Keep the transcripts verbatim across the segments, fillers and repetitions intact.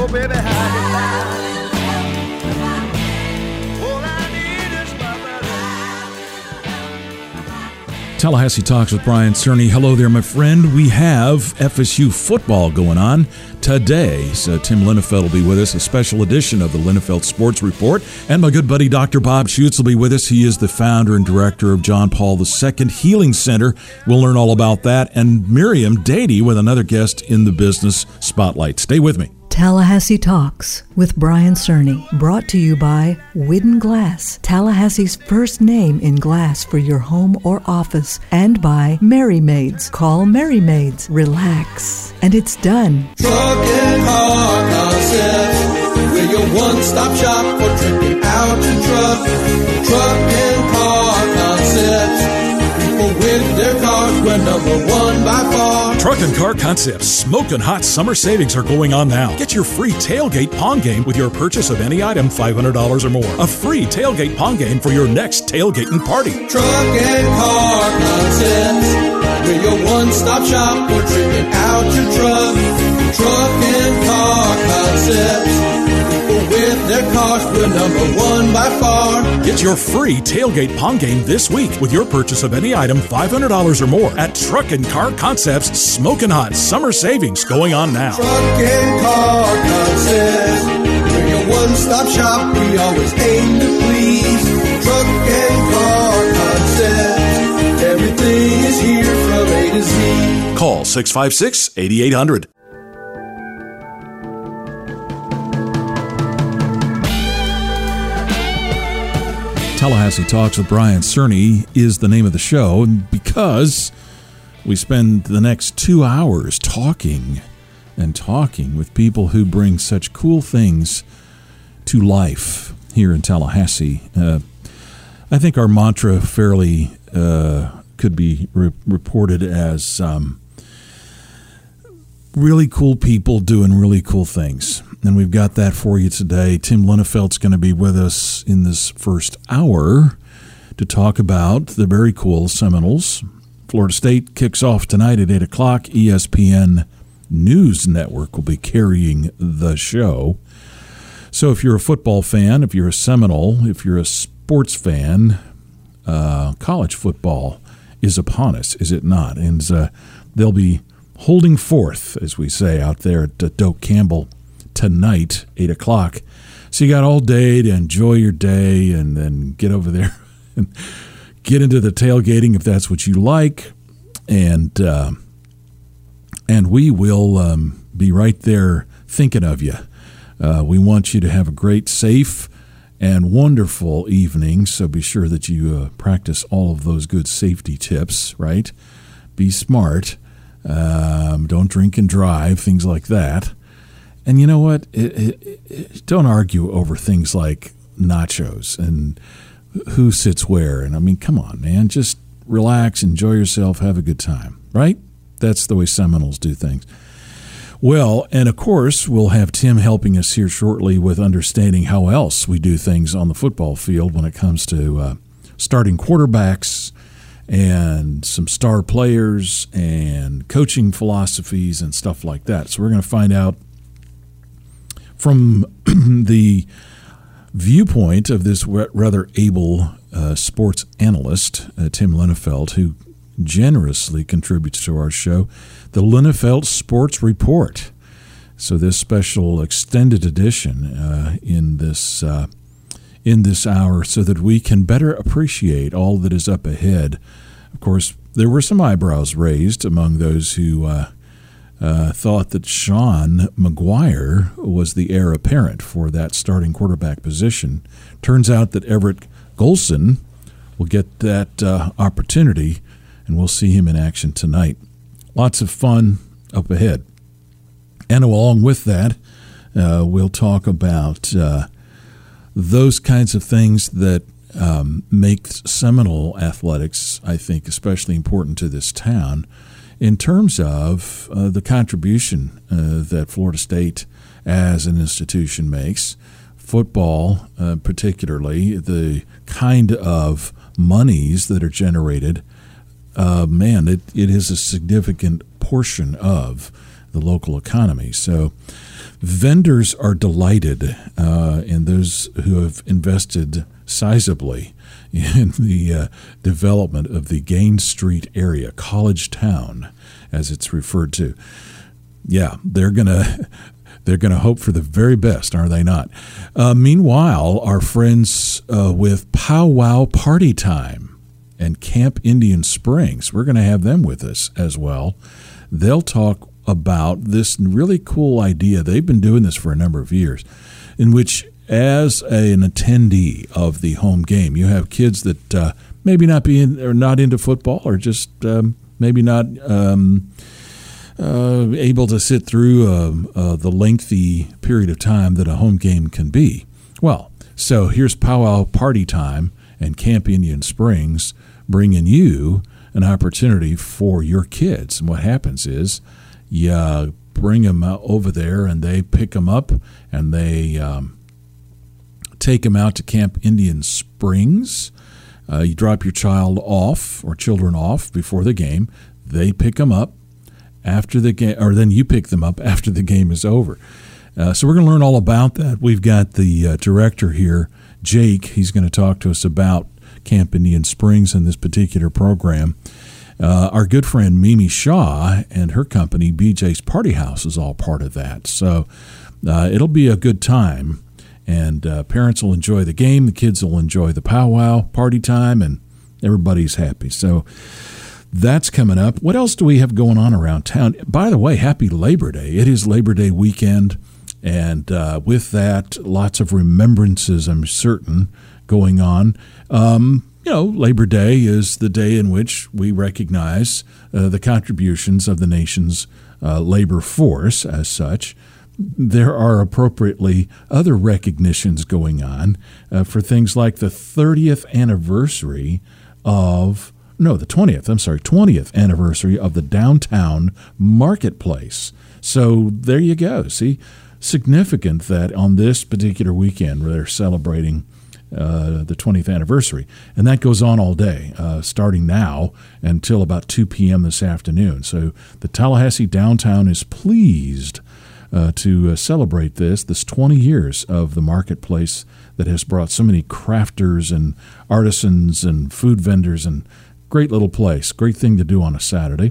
Oh, baby, how you like? All I need is my brother. Tallahassee Talks with Brian Cerny. Hello there, my friend. We have F S U football going on today. So Tim Linafelt will be with us, a special edition of the Linafelt Sports Report. And my good buddy, Doctor Bob Schutz, will be with us. He is the founder and director of John Paul the Second Healing Center. We'll learn all about that. And Miriam Dady with another guest in the business spotlight. Stay with me. Tallahassee Talks with Brian Cerny, brought to you by Widden Glass, Tallahassee's first name in glass for your home or office, and by Merry Maids. Call Merry Maids. Relax. And it's done. Truck and Car Concepts, we're your one-stop shop for tripping out your truck. Truck and Car Concepts, people with their cars, we're number one by far. Truck and Car Concepts smoking hot summer savings are going on now. Get your free tailgate pong game with your purchase of any item five hundred dollars or more. A free tailgate pong game for your next tailgating party. Truck and Car Concepts, we're your one-stop shop for tripping out your truck. Truck and Car Concepts, people with their cars, we're number one by far. Get your free tailgate pong game this week with your purchase of any item five hundred dollars or more at Truck and Car Concepts. Smoking hot summer savings going on now. Truck and Car Concepts, we're your one-stop shop, we always aim to please. Truck and Car Concepts, everything is here from A to Z. Call six five six, eight eight zero zero. Tallahassee Talks with Brian Cerny is the name of the show, and because we spend the next two hours talking and talking with people who bring such cool things to life here in Tallahassee. Uh, I think our mantra fairly uh, could be re- reported as um, really cool people doing really cool things. And we've got that for you today. Tim Linefelt's going to be with us in this first hour to talk about the very cool Seminoles. Florida State kicks off tonight at eight o'clock. E S P N News Network will be carrying the show. So if you're a football fan, if you're a Seminole, if you're a sports fan, uh, college football is upon us, is it not? And uh, they'll be holding forth, as we say, out there at uh, Doak Campbell tonight, eight o'clock. So you got all day to enjoy your day and then get over there and get into the tailgating if that's what you like. And uh, and we will um, be right there thinking of you. Uh, we want you to have a great, safe, and wonderful evening. So be sure that you uh, practice all of those good safety tips, right? Be smart. Um, don't drink and drive, things like that. And you know what? It, it, it, don't argue over things like nachos and who sits where. And I mean, come on, man. Just relax, enjoy yourself, have a good time, right? That's the way Seminoles do things. Well, and of course, we'll have Tim helping us here shortly with understanding how else we do things on the football field when it comes to uh, starting quarterbacks and some star players and coaching philosophies and stuff like that. So we're going to find out from the viewpoint of this rather able uh, sports analyst, uh, Tim Linafelt, who generously contributes to our show, the Linafelt Sports Report. So this special extended edition uh, in this uh, in this hour, so that we can better appreciate all that is up ahead. Of course, there were some eyebrows raised among those who uh, uh, thought that Sean McGuire was the heir apparent for that starting quarterback position. Turns out that Everett Golson will get that uh, opportunity, and we'll see him in action tonight. Lots of fun up ahead. And along with that, uh, we'll talk about uh, those kinds of things that um, make Seminole athletics, I think, especially important to this town in terms of uh, the contribution uh, that Florida State as an institution makes. Football, uh, particularly, the kind of monies that are generated, uh, man, it, it is a significant portion of the local economy. So Vendors are delighted, uh, and those who have invested sizably in the uh, development of the Gain Street area, College Town, as it's referred to. Yeah, they're gonna they're gonna hope for the very best, are they not? Uh, meanwhile, our friends uh, with Powwow Party Time and Camp Indian Springs, we're going to have them with us as well. They'll talk about this really cool idea. They've been doing this for a number of years, in which as a, an attendee of the home game, you have kids that uh, maybe not be in, or not into football, or just um, maybe not um, uh, able to sit through uh, uh, the lengthy period of time that a home game can be. Well, so here's Powwow Party Time and Camp Indian Springs bringing you an opportunity for your kids. And what happens is you bring them over there, and they pick them up, and they um, take them out to Camp Indian Springs. Uh, you drop your child off or children off before the game. They pick them up after the game, or then you pick them up after the game is over. Uh, so we're going to learn all about that. We've got the uh, director here, Jake. He's going to talk to us about Camp Indian Springs in this particular program. Uh, our good friend Mimi Shaw and her company, B J's Party House, is all part of that. So uh, it'll be a good time, and uh, parents will enjoy the game, the kids will enjoy the powwow party time, and everybody's happy. So that's coming up. What else do we have going on around town? By the way, happy Labor Day. It is Labor Day weekend, and uh, with that, lots of remembrances, I'm certain, going on. Um, you know, Labor Day is the day in which we recognize uh, the contributions of the nation's uh, labor force as such. There are appropriately other recognitions going on uh, for things like the thirtieth anniversary of, no, the twentieth, I'm sorry, twentieth anniversary of the downtown marketplace. So there you go. See, significant that on this particular weekend they're celebrating Uh, the twentieth anniversary, and that goes on all day, uh, starting now until about two p.m. this afternoon. So the Tallahassee downtown is pleased uh, to uh, celebrate this, this twenty years of the marketplace that has brought so many crafters and artisans and food vendors, and great little place, great thing to do on a Saturday.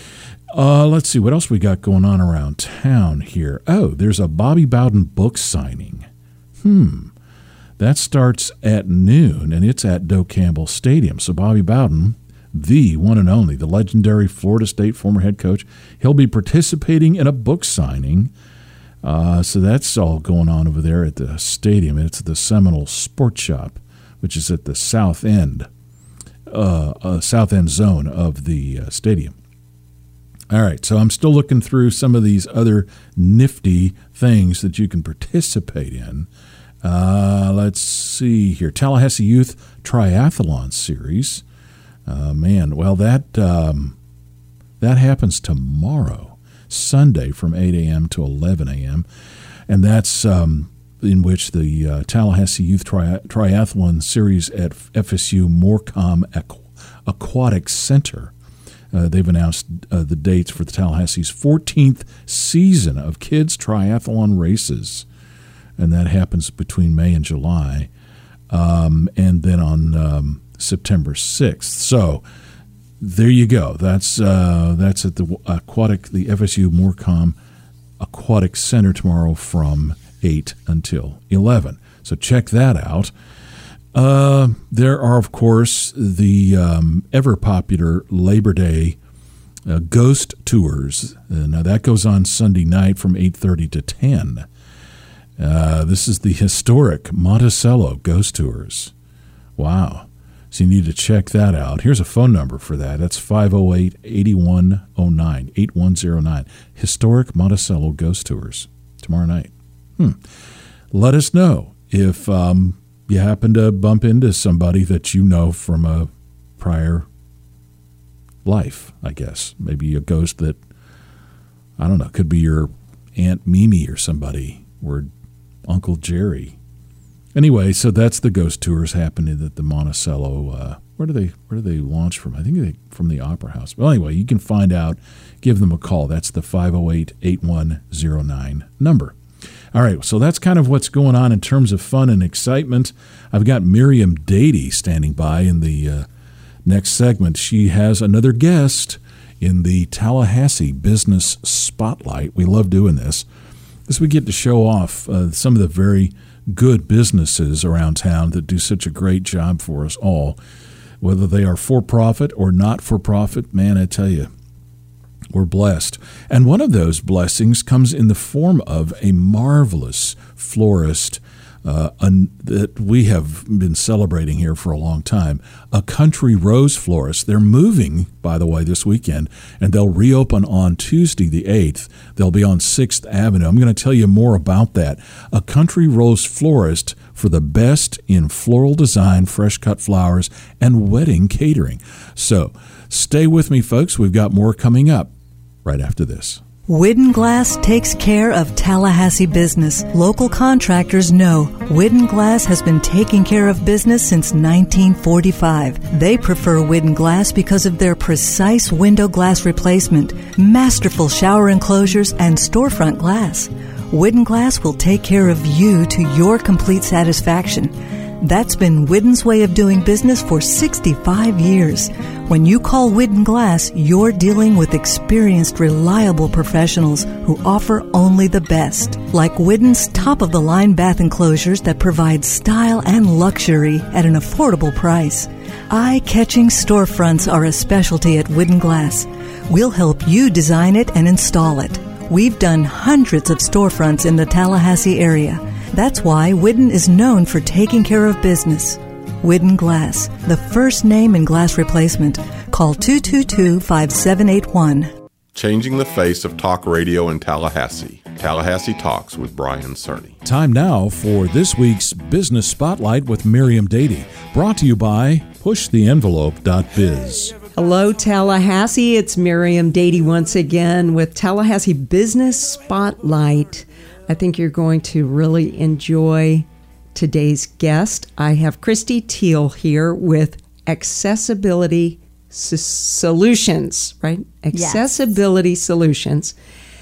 Uh, let's see, what else we got going on around town here? Oh, there's a Bobby Bowden book signing. Hmm. That starts at noon, and it's at Doak Campbell Stadium. So Bobby Bowden, the one and only, the legendary Florida State former head coach, he'll be participating in a book signing. Uh, so that's all going on over there at the stadium. It's the Seminole Sports Shop, which is at the south end, uh, uh, south end zone of the uh, stadium. All right, so I'm still looking through some of these other nifty things that you can participate in. Uh, let's see here. Tallahassee Youth Triathlon Series. Uh, man, well, that um, that happens tomorrow, Sunday, from eight a.m. to eleven a.m., and that's um, in which the uh, Tallahassee Youth Tri- Triathlon Series at F S U Morecom Aqu- Aquatic Center. Uh, they've announced uh, the dates for the Tallahassee's fourteenth season of kids triathlon races. And that happens between May and July, um, and then on um, September sixth. So there you go. That's uh, that's at the aquatic, the F S U Morecom Aquatic Center tomorrow from eight until eleven. So check that out. Uh, there are, of course, the um, ever popular Labor Day uh, ghost tours. Uh, now that goes on Sunday night from eight thirty to ten. Uh, this is the historic Monticello Ghost Tours. Wow. So you need to check that out. Here's a phone number for that. That's five oh eight, eight one oh nine, eight one oh nine. Historic Monticello Ghost Tours tomorrow night. Hmm. Let us know if um, you happen to bump into somebody that you know from a prior life, I guess. Maybe a ghost that, I don't know, could be your Aunt Mimi or somebody, or Uncle Jerry. Anyway, so that's the ghost tours happening at the Monticello. Uh, where do they where do they launch from? I think they from the Opera House. Well, anyway, you can find out. Give them a call. That's the five oh eight, eight one oh nine number. All right, so that's kind of what's going on in terms of fun and excitement. I've got Miriam Dady standing by in the uh, next segment. She has another guest in the Tallahassee Business Spotlight. We love doing this, as we get to show off uh, some of the very good businesses around town that do such a great job for us all. Whether they are for-profit or not-for-profit, man, I tell you, we're blessed. And one of those blessings comes in the form of a marvelous florist uh, un- that we have been celebrating here for a long time, a Country Rose florist. They're moving, by the way, this weekend, and they'll reopen on Tuesday the eighth. They'll be on sixth Avenue. I'm going to tell you more about that. A Country Rose florist for the best in floral design, fresh cut flowers, and wedding catering. So stay with me, folks. We've got more coming up right after this. Widden Glass takes care of Tallahassee business. Local contractors know Widden Glass has been taking care of business since nineteen forty-five. They prefer Widden Glass because of their precise window glass replacement, masterful shower enclosures, and storefront glass. Widden Glass will take care of you to your complete satisfaction. That's been Widden's way of doing business for sixty-five years. When you call Widden Glass, you're dealing with experienced, reliable professionals who offer only the best. Like Widden's top-of-the-line bath enclosures that provide style and luxury at an affordable price. Eye-catching storefronts are a specialty at Widden Glass. We'll help you design it and install it. We've done hundreds of storefronts in the Tallahassee area. That's why Widden is known for taking care of business. Widden Glass, the first name in glass replacement. Call two two two, five seven eight one. Changing the face of talk radio in Tallahassee. Tallahassee Talks with Brian Cerny. Time now for this week's Business Spotlight with Miriam Dady, brought to you by push the envelope dot biz. Hello, Tallahassee. It's Miriam Dady once again with Tallahassee Business Spotlight. I think you're going to really enjoy today's guest. I have Christy Teal here with Accessibility S- Solutions, right? Accessibility yes. Solutions.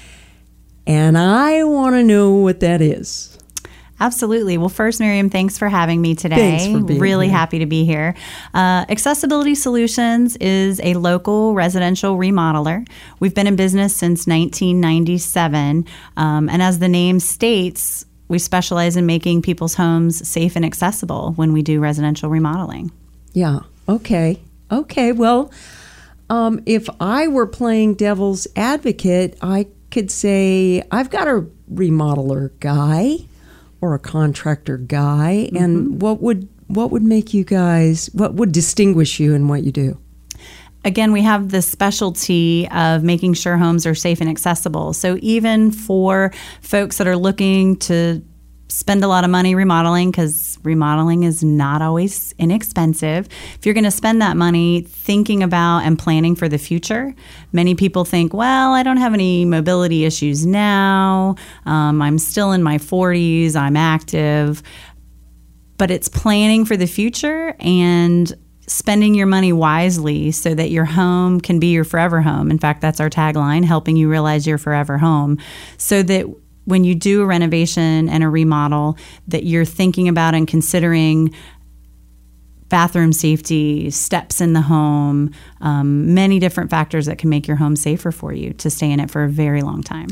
And I want to know what that is. Absolutely. Well, first, Miriam, thanks for having me today. Thanks for being really here. happy to be here. Uh, Accessibility Solutions is a local residential remodeler. We've been in business since nineteen ninety-seven. Um, and as the name states, we specialize in making people's homes safe and accessible when we do residential remodeling. Yeah. Okay. Okay. Well, um, if I were playing devil's advocate, I could say I've got a remodeler guy or a contractor guy, mm-hmm. and what would what would make you guys, what would distinguish you in what you do? Again, we have the specialty of making sure homes are safe and accessible. So even for folks that are looking to spend a lot of money remodeling, because remodeling is not always inexpensive, if you're going to spend that money thinking about and planning for the future, many people think, well, I don't have any mobility issues now. Um, I'm still in my forties. I'm active. But it's planning for the future and spending your money wisely so that your home can be your forever home. In fact, that's our tagline, helping you realize your forever home, so that when you do a renovation and a remodel, that you're thinking about and considering bathroom safety, steps in the home, um, many different factors that can make your home safer for you to stay in it for a very long time.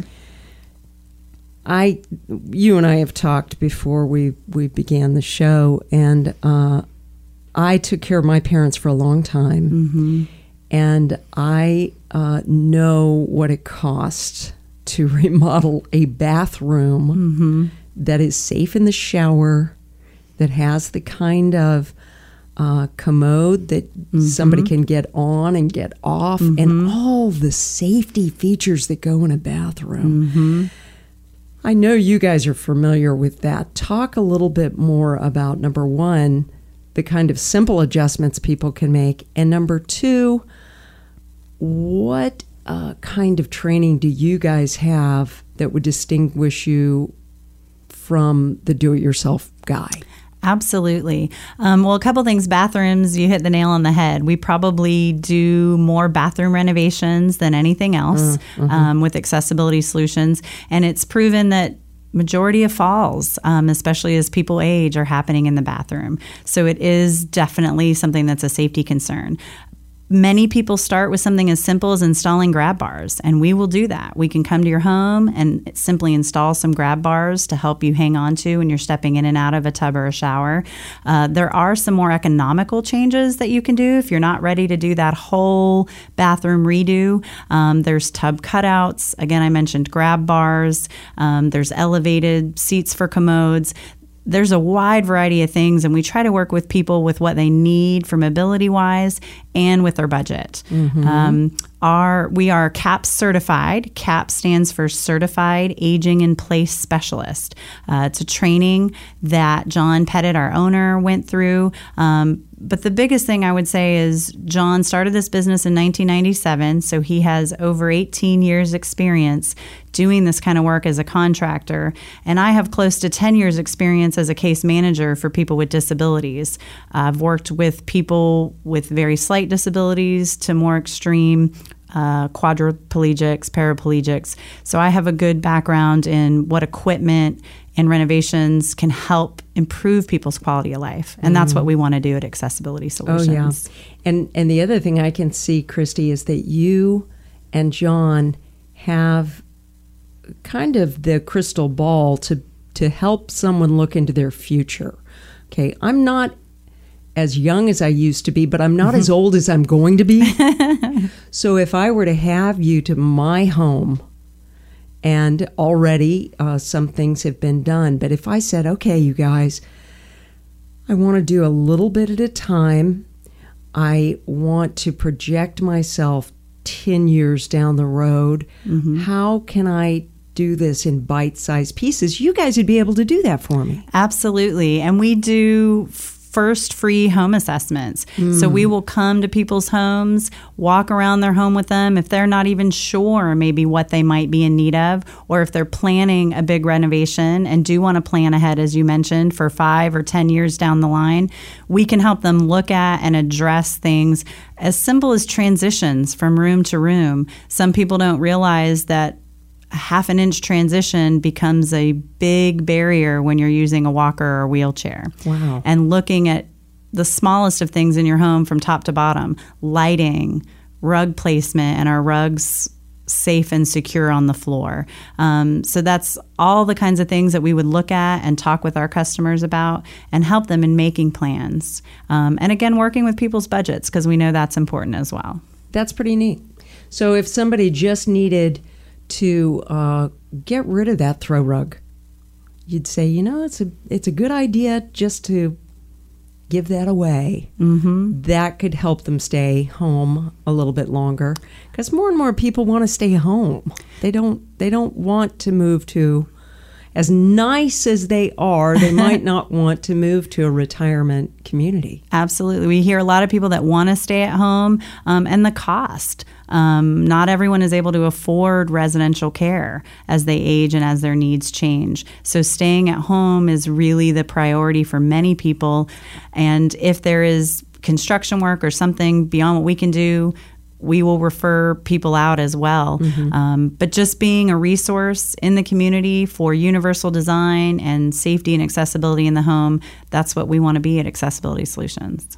I, you and I have talked before we, we began the show, and uh, I took care of my parents for a long time, mm-hmm. and I uh, know what it costs to remodel a bathroom mm-hmm. that is safe in the shower, that has the kind of uh, commode that mm-hmm. somebody can get on and get off, mm-hmm. and all the safety features that go in a bathroom. Mm-hmm. I know you guys are familiar with that. Talk a little bit more about, number one, the kind of simple adjustments people can make, and number two, what Uh, kind of training do you guys have that would distinguish you from the do-it-yourself guy? Absolutely. Um, well, a couple things. Bathrooms, you hit the nail on the head. We probably do more bathroom renovations than anything else uh, uh-huh. um, with Accessibility Solutions. And it's proven that majority of falls, um, especially as people age, are happening in the bathroom. So it is definitely something that's a safety concern. Many people start with something as simple as installing grab bars, and we will do that. We can come to your home and simply install some grab bars to help you hang on to when you're stepping in and out of a tub or a shower. Uh, there are some more economical changes that you can do if you're not ready to do that whole bathroom redo. Um, there's tub cutouts. Again, I mentioned grab bars. Um, there's elevated seats for commodes. There's a wide variety of things, and we try to work with people with what they need for mobility wise and with their budget. Mm-hmm. Um, our, we are CAPS certified. CAPS stands for Certified Aging in Place Specialist. Uh, it's a training that John Pettit, our owner, went through. Um, But the biggest thing I would say is John started this business in nineteen ninety-seven, so he has over eighteen years experience doing this kind of work as a contractor. And I have close to ten years experience as a case manager for people with disabilities. Uh, I've worked with people with very slight disabilities to more extreme uh, quadriplegics, paraplegics. So I have a good background in what equipment and renovations can help improve people's quality of life. And that's what we want to do at Accessibility Solutions. Oh, yeah. And, and the other thing I can see, Christy, is that you and John have kind of the crystal ball to, to help someone look into their future. Okay, I'm not as young as I used to be, but I'm not as old as I'm going to be. So if I were to have you to my home, and already uh, some things have been done, but if I said, okay, you guys, I want to do a little bit at a time. I want to project myself ten years down the road. Mm-hmm. How can I do this in bite-sized pieces? You guys would be able to do that for me. Absolutely. And we do first free home assessments. Mm. So we will come to people's homes, walk around their home with them if they're not even sure maybe what they might be in need of, or if they're planning a big renovation and do want to plan ahead, as you mentioned, for five or ten years down the line. We can help them look at and address things as simple as transitions from room to room. Some people don't realize that a half an inch transition becomes a big barrier when you're using a walker or a wheelchair. Wow. And looking at the smallest of things in your home from top to bottom, lighting, rug placement, and are rugs safe and secure on the floor. Um, so that's all the kinds of things that we would look at and talk with our customers about and help them in making plans. Um, and again, working with people's budgets, because we know that's important as well. That's pretty neat. So if somebody just needed to uh, get rid of that throw rug, you'd say, you know, it's a it's a good idea just to give that away. Mm-hmm. That could help them stay home a little bit longer, because more and more people want to stay home. They don't they don't want to move to, as nice as they are, they might not want to move to a retirement community. Absolutely. We hear a lot of people that want to stay at home, um, and the cost. Um, not everyone is able to afford residential care as they age and as their needs change. So staying at home is really the priority for many people. And if there is construction work or something beyond what we can do, we will refer people out as well. Mm-hmm. Um, but just being a resource in the community for universal design and safety and accessibility in the home, that's what we want to be at Accessibility Solutions.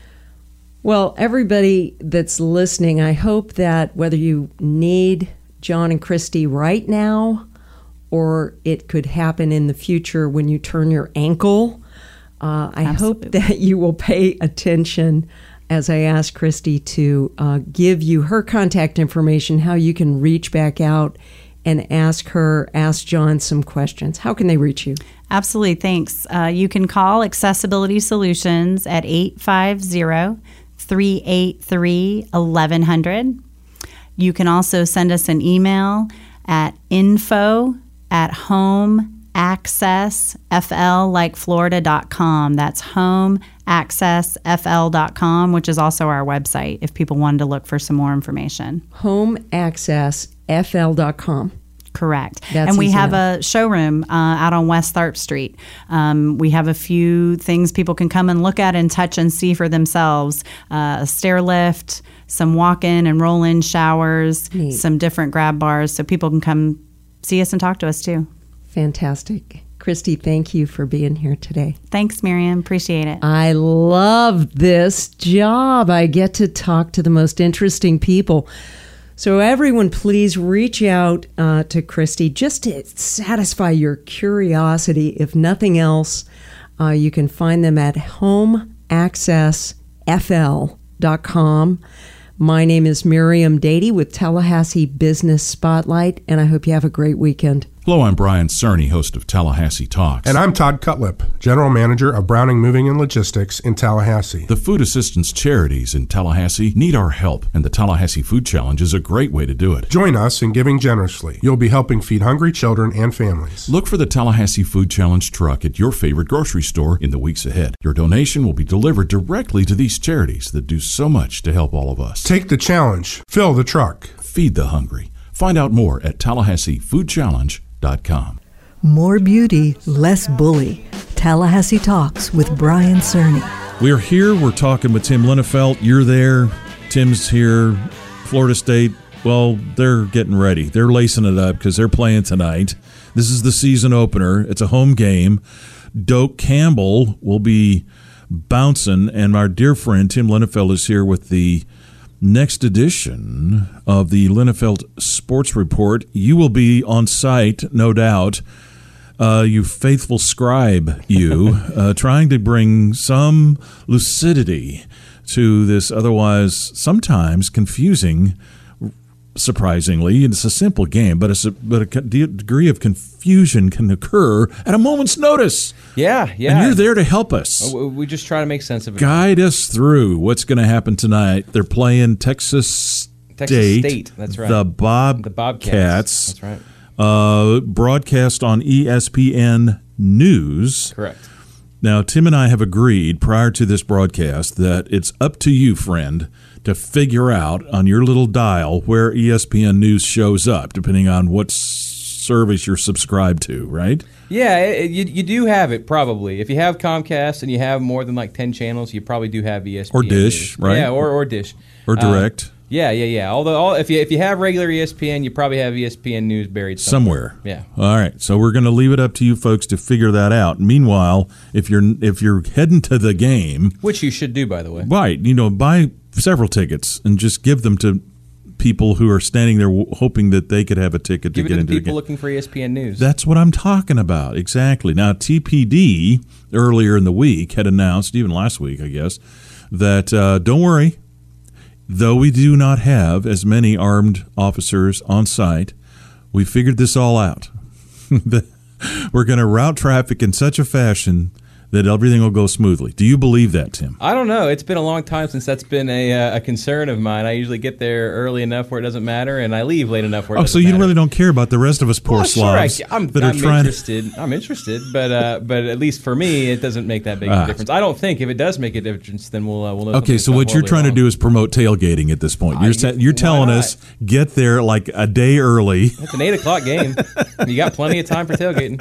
Well, everybody that's listening, I hope that whether you need John and Christy right now, or it could happen in the future when you turn your ankle, uh, I Absolutely. hope that you will pay attention as I ask Christy to uh, give you her contact information, how you can reach back out and ask her, ask John some questions. How can they reach you? Absolutely. Thanks. Uh, you can call Accessibility Solutions at eight five zero, three eight three, eleven hundred. You can also send us an email at info at home access f l like florida dot com. That's home access f l dot com, which is also our website if people wanted to look for some more information. home access f l dot com. Correct. That's and we easy have enough. a showroom uh, out on West Tharp Street. Um, we have a few things people can come and look at and touch and see for themselves. Uh, a stair lift, some walk-in and roll-in showers, Neat. some different grab bars, so people can come see us and talk to us too. Fantastic. Christy, thank you for being here today. Thanks, Miriam. Appreciate it. I love this job. I get to talk to the most interesting people. So everyone, please reach out uh, to Christy just to satisfy your curiosity. If nothing else, uh, you can find them at home access f l dot com. My name is Miriam Dady with Tallahassee Business Spotlight, and I hope you have a great weekend. Hello, I'm Brian Cerny, host of Tallahassee Talks. And I'm Todd Cutlip, General Manager of Browning Moving and Logistics in Tallahassee. The food assistance charities in Tallahassee need our help, and the Tallahassee Food Challenge is a great way to do it. Join us in giving generously. You'll be helping feed hungry children and families. Look for the Tallahassee Food Challenge truck at your favorite grocery store in the weeks ahead. Your donation will be delivered directly to these charities that do so much to help all of us. Take the challenge. Fill the truck. Feed the hungry. Find out more at tallahassee food challenge dot com. More beauty, less bully. Tallahassee Talks with Brian Cerny. We're here. We're talking with Tim Linafelt. You're there. Tim's here. Florida State, well, they're getting ready. They're lacing it up because they're playing tonight. This is the season opener. It's a home game. Doak Campbell will be bouncing, and our dear friend Tim Linafelt is here with the next edition of the Linafelt Sports Report. You will be on site, no doubt, uh, you faithful scribe, you, uh, trying to bring some lucidity to this otherwise sometimes confusing, surprisingly. It's a simple game, but, it's a, but a degree of confusion can occur at a moment's notice. Yeah, yeah. And you're there to help us. We just try to make sense of it. Guide us through what's going to happen tonight. They're playing Texas State. Texas State, that's right. The Bob The Bobcats. Cats. That's right. Uh, broadcast on E S P N News. Correct. Now, Tim and I have agreed prior to this broadcast that it's up to you, friend, to figure out on your little dial where E S P N News shows up, depending on what service you're subscribed to, right? Yeah, it, you, you do have it, probably. If you have Comcast and you have more than like ten channels, you probably do have E S P N. Or Dish, News. right? Yeah, or, or Dish. Or Direct. Uh, yeah, yeah, yeah. Although, all, if you if you have regular E S P N, you probably have E S P N News buried somewhere. Somewhere. Yeah. All right. So we're going to leave it up to you folks to figure that out. Meanwhile, if you're if you're heading to the game, which you should do, by the way, right? You know, buy several tickets and just give them to people who are standing there w- hoping that they could have a ticket Give to it get to into the people game. looking for E S P N News. That's what I'm talking about. Exactly. Now, T P D earlier in the week had announced, even last week, I guess, that uh, don't worry, though we do not have as many armed officers on site, we figured this all out. We're going to route traffic in such a fashion that everything will go smoothly. Do you believe that, Tim? I don't know. It's been a long time since that's been a, uh, a concern of mine. I usually get there early enough where it doesn't matter, and I leave late enough where it oh, doesn't so you matter. really don't care about the rest of us poor well, slobs sure, I, I'm, that I'm are trying interested. I'm interested, but uh, but at least for me, it doesn't make that big of Ah. a difference. I don't think if it does make a difference, then we'll uh, we'll know. Okay, something's so gone what you're horribly trying wrong. to do is promote tailgating at this point. You're I- sa- you're why telling not? us get there like a day early, It's an eight o'clock game. You got plenty of time for tailgating.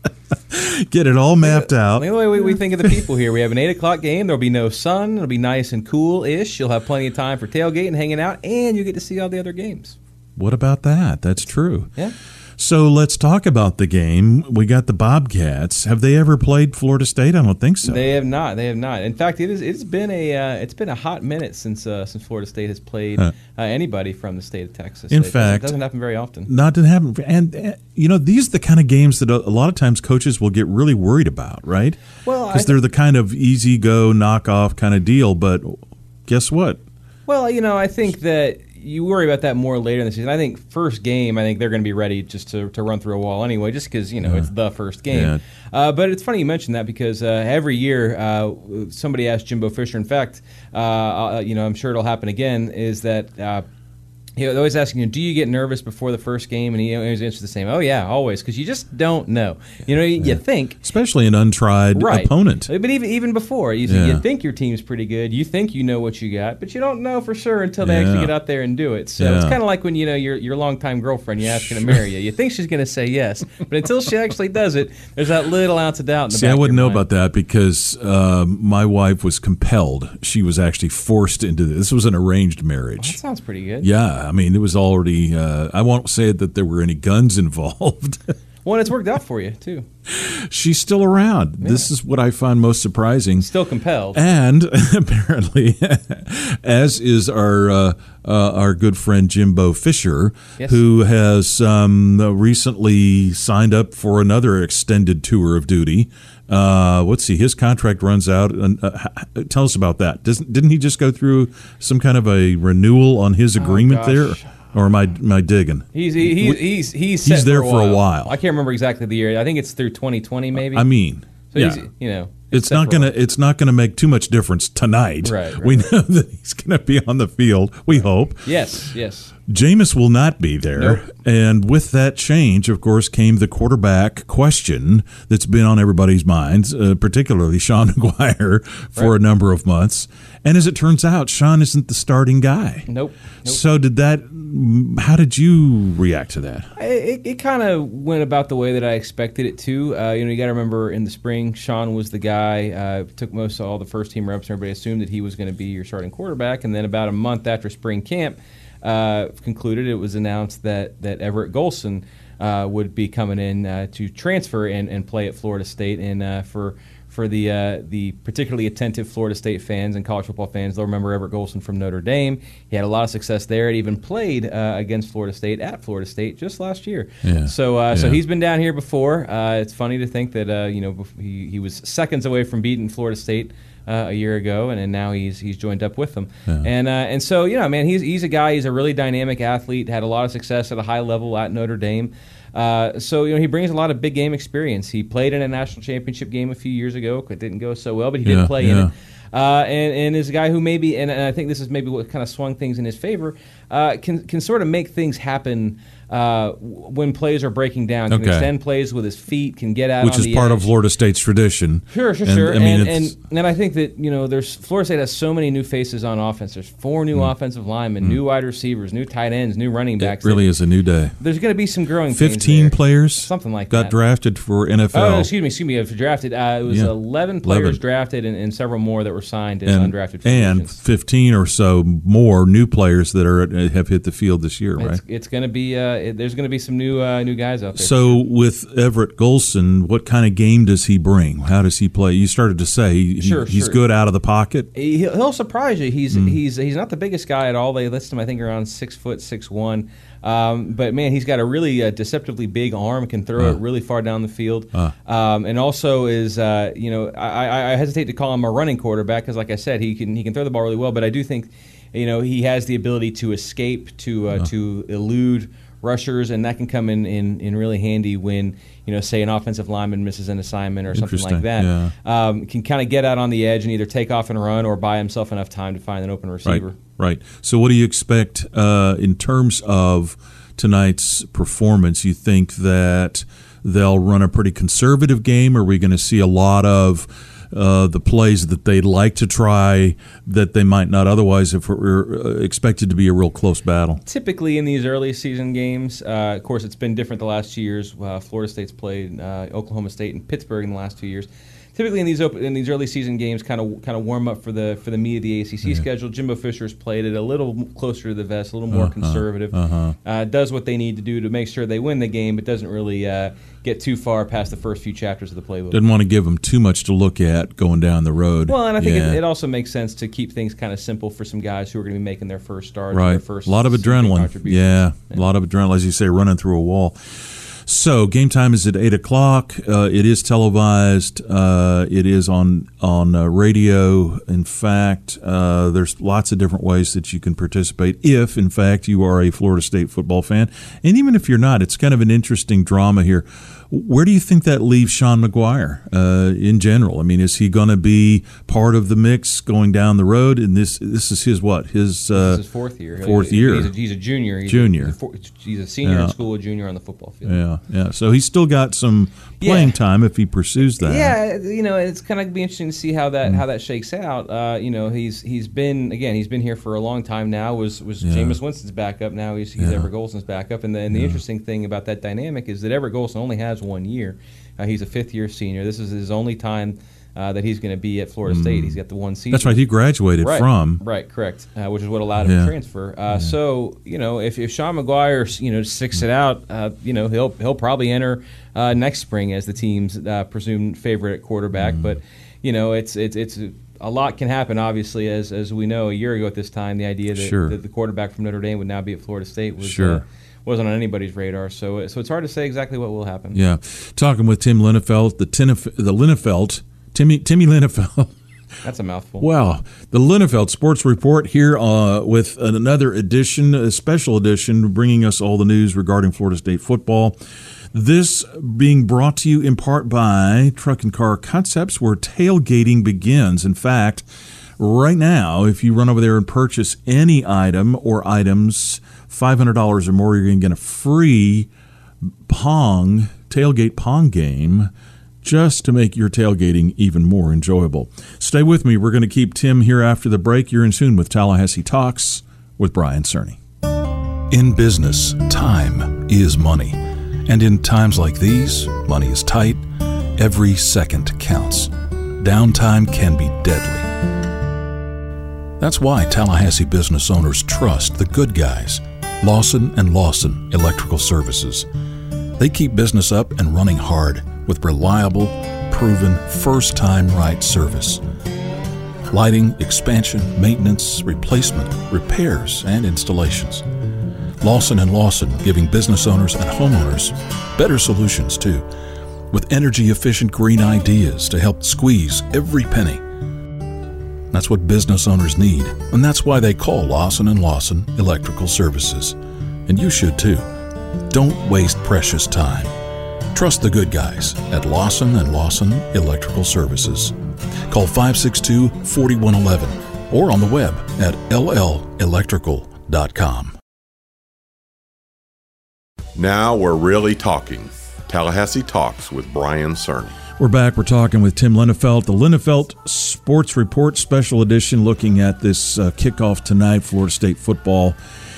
get it all mapped out. The way we, we think of the people here, we have an eight o'clock game. There'll be no sun. It'll be nice and cool-ish. You'll have plenty of time for tailgating, hanging out, and you get to see all the other games. What about that? That's true. Yeah. So let's talk about the game. We got the Bobcats. Have they ever played Florida State? I don't think so. They have not. They have not. In fact, it is. It's been a. Uh, it's been a hot minute since uh, since Florida State has played Huh. uh, anybody from the state of Texas. In It- fact- it doesn't happen very often. Not to happen. And, uh, you know, these are the kind of games that a, a lot of times coaches will get really worried about, right? Well, I because they're the kind of easy go, knock off kind of deal. But guess what? Well, you know, I think that you worry about that more later in the season. I think first game, I think they're going to be ready just to, to run through a wall anyway, just because, you know, it's the first game. Yeah. Uh, but it's funny you mentioned that because uh, every year uh, somebody asked Jimbo Fisher, in fact, uh, uh, you know, I'm sure it'll happen again, is that uh, he was always asking you, do you get nervous before the first game? And he always answers the same, oh, yeah, always, because you just don't know. You know, you, you think. Especially an untried Right. opponent. But even even before, you, Yeah. you think your team's pretty good. You think you know what you got, but you don't know for sure until they Yeah. actually get out there and do it. So it's Yeah. kind of like when you know your your longtime girlfriend, you ask her to marry you. You think she's going to say yes, but until she actually does it, there's that little ounce of doubt in the See, back I of wouldn't your know mind. about that because uh, my wife was compelled. She was actually forced into this. This was an arranged marriage. That sounds pretty good. Yeah, I mean, it was already. Uh, I won't say that there were any guns involved. Well, and it's worked out for you, too. She's still around. Yeah. This is what I find most surprising. Still compelled. And apparently, as is our uh, uh, our good friend Jimbo Fisher, yes. who has um, recently signed up for another extended tour of duty. Uh, let's see, his contract runs out. And, uh, tell us about that. Doesn't, didn't he just go through some kind of a renewal on his agreement oh, there? Or am I, am I digging? He's he, he, he's he's he's there for a, for a while. I can't remember exactly the year. I think it's through twenty twenty, maybe. I mean, so yeah. he's, you know, it's, it's not gonna it's not gonna make too much difference tonight. Right, right. We know that he's gonna be on the field. We hope. Yes, yes. Jameis will not be there. Nope. And with that change, of course, came the quarterback question that's been on everybody's minds, uh, particularly Sean McGuire, for right. a number of months. And as it turns out, Sean isn't the starting guy. Nope. nope. So did that – how did you react to that? It, it kind of went about the way that I expected it to. Uh, you know, you got to remember in the spring, Sean was the guy, uh, took most of all the first-team reps, and everybody assumed that he was going to be your starting quarterback. And then about a month after spring camp – Uh, concluded, it was announced that, that Everett Golson uh, would be coming in uh, to transfer and, and play at Florida State. And uh, for for the uh, the particularly attentive Florida State fans and college football fans, they'll remember Everett Golson from Notre Dame. He had a lot of success there. He even played uh, against Florida State at Florida State just last year. Yeah. So uh, yeah. so he's been down here before. Uh, it's funny to think that uh, you know he he was seconds away from beating Florida State Uh, a year ago, and, and now he's he's joined up with them, yeah. and uh, and so you know, man, he's he's a guy. He's a really dynamic athlete. Had a lot of success at a high level at Notre Dame. Uh, so you know, he brings a lot of big game experience. He played in a national championship game a few years ago. It didn't go so well, but he yeah, did play yeah. in it. Uh, and, and is a guy who maybe, and, and I think this is maybe what kind of swung things in his favor, uh, can can sort of make things happen uh, when plays are breaking down. Can okay. extend plays with his feet, can get out Which on is the part edge. of Florida State's tradition. Sure, sure, and, sure. I mean, and, it's, and and I think that you know, there's Florida State has so many new faces on offense. There's four new mm. offensive linemen, mm. new wide receivers, new tight ends, new running backs. It really is a new day. There's going to be some growing. Fifteen pains there. players, something like got that, got drafted for N F L. Oh, no, excuse me, excuse me. If drafted, uh, it was yeah. eleven players eleven. drafted, and, and several more that were signed as and, undrafted free and agents. fifteen or so more new players that are have hit the field this year, right? It's, it's going to be. Uh, it, there's going to be some new uh, new guys out there. So with Everett Golson, what kind of game does he bring? How does he play? You started to say he, sure, he's sure. good out of the pocket. He, he'll surprise you. He's mm. he's he's not the biggest guy at all. They list him, I think, around six foot six one. Um, but man, he's got a really uh, deceptively big arm. Can throw uh. it really far down the field. Uh. Um, and also is uh, you know I, I hesitate to call him a running quarterback because, like I said, he can he can throw the ball really well. But I do think you know he has the ability to escape, to uh, uh. to elude rushers, and that can come in, in, in really handy when, you know, say an offensive lineman misses an assignment or something like that. Yeah. Um, can kind of get out on the edge and either take off and run or buy himself enough time to find an open receiver. Right, right. So what do you expect uh, in terms of tonight's performance? You think that they'll run a pretty conservative game? Or are we going to see a lot of Uh, the plays that they'd like to try that they might not otherwise if it were expected to be a real close battle? Typically in these early season games, uh, of course, it's been different the last two years. Uh, Florida State's played uh, Oklahoma State and Pittsburgh in the last two years. Typically in these open, in these early season games, kind of kind of warm up for the for the meat of the A C C yeah. schedule. Jimbo Fisher's played it a little closer to the vest, a little more uh-huh. conservative. Uh-huh. Uh, does what they need to do to make sure they win the game, but doesn't really uh, get too far past the first few chapters of the playbook. Didn't want to give them too much to look at going down the road. Well, and I think yeah. it, it also makes sense to keep things kind of simple for some guys who are going to be making their first start. Right, their first a lot of adrenaline. Yeah, yeah, a lot of adrenaline, as you say, running through a wall. So game time is at eight o'clock. Uh, it is televised. Uh, it is on on uh, radio. In fact, uh, there's lots of different ways that you can participate if, in fact, you are a Florida State football fan. And even if you're not, it's kind of an interesting drama here. Where do you think that leaves Sean McGuire uh, in general? I mean, is he going to be part of the mix going down the road? And this this is his what? His, uh, this is his fourth year. Fourth he, year. He's a, he's a junior. He's junior. A, he's, a four, he's a senior yeah. in school, a junior on the football field. Yeah, yeah. So he's still got some playing yeah. time if he pursues that. Yeah, you know, it's kind of be interesting to see how that mm. how that shakes out. Uh, you know, he's he's been again, he's been here for a long time now. Was was yeah. Jameis Winston's backup. Now he's he's yeah. Everett Golson's backup. And the, and the yeah. interesting thing about that dynamic is that Everett Golson only has one year. Uh, he's a fifth year senior. This is his only time uh, that he's going to be at Florida mm. State. He's got the one season. That's right. He graduated right, from. Right, correct, uh, which is what allowed him yeah. to transfer. Uh, yeah. So, you know, if, if Sean McGuire, you know, sticks it out, uh, you know, he'll he'll probably enter uh, next spring as the team's uh, presumed favorite at quarterback. Mm. But, you know, it's it's it's a lot can happen, obviously, as as we know. A year ago at this time, the idea that, sure. that the quarterback from Notre Dame would now be at Florida State was sure. uh, wasn't on anybody's radar. So so it's hard to say exactly what will happen. Yeah. Talking with Tim Linafelt, the, Tinef- the Linafelt, Timmy, Timmy Linafelt. That's a mouthful. Wow. The Linafelt Sports Report here uh, with another edition, a special edition, bringing us all the news regarding Florida State football. This being brought to you in part by Truck and Car Concepts, where tailgating begins. In fact, right now, if you run over there and purchase any item or items, five hundred dollars or more, you're going to get a free Pong, tailgate Pong game, just to make your tailgating even more enjoyable. Stay with me. We're going to keep Tim here after the break. You're in tune with Tallahassee Talks with Brian Cerny. In business, time is money. And in times like these, money is tight. Every second counts. Downtime can be deadly. That's why Tallahassee business owners trust the good guys, Lawson and Lawson Electrical Services. They keep business up and running hard with reliable, proven, first-time right service. Lighting, expansion, maintenance, replacement, repairs, and installations. Lawson and Lawson giving business owners and homeowners better solutions too, with energy-efficient green ideas to help squeeze every penny. That's what business owners need, and that's why they call Lawson and Lawson Electrical Services. And you should too. Don't waste precious time. Trust the good guys at Lawson and Lawson Electrical Services. Call five six two, four one one one or on the web at l l electrical dot com. Now we're really talking. Tallahassee Talks with Brian Cerny. We're back. We're talking with Tim Linafelt, the Linafelt Sports Report Special Edition, looking at this uh, kickoff tonight, Florida State football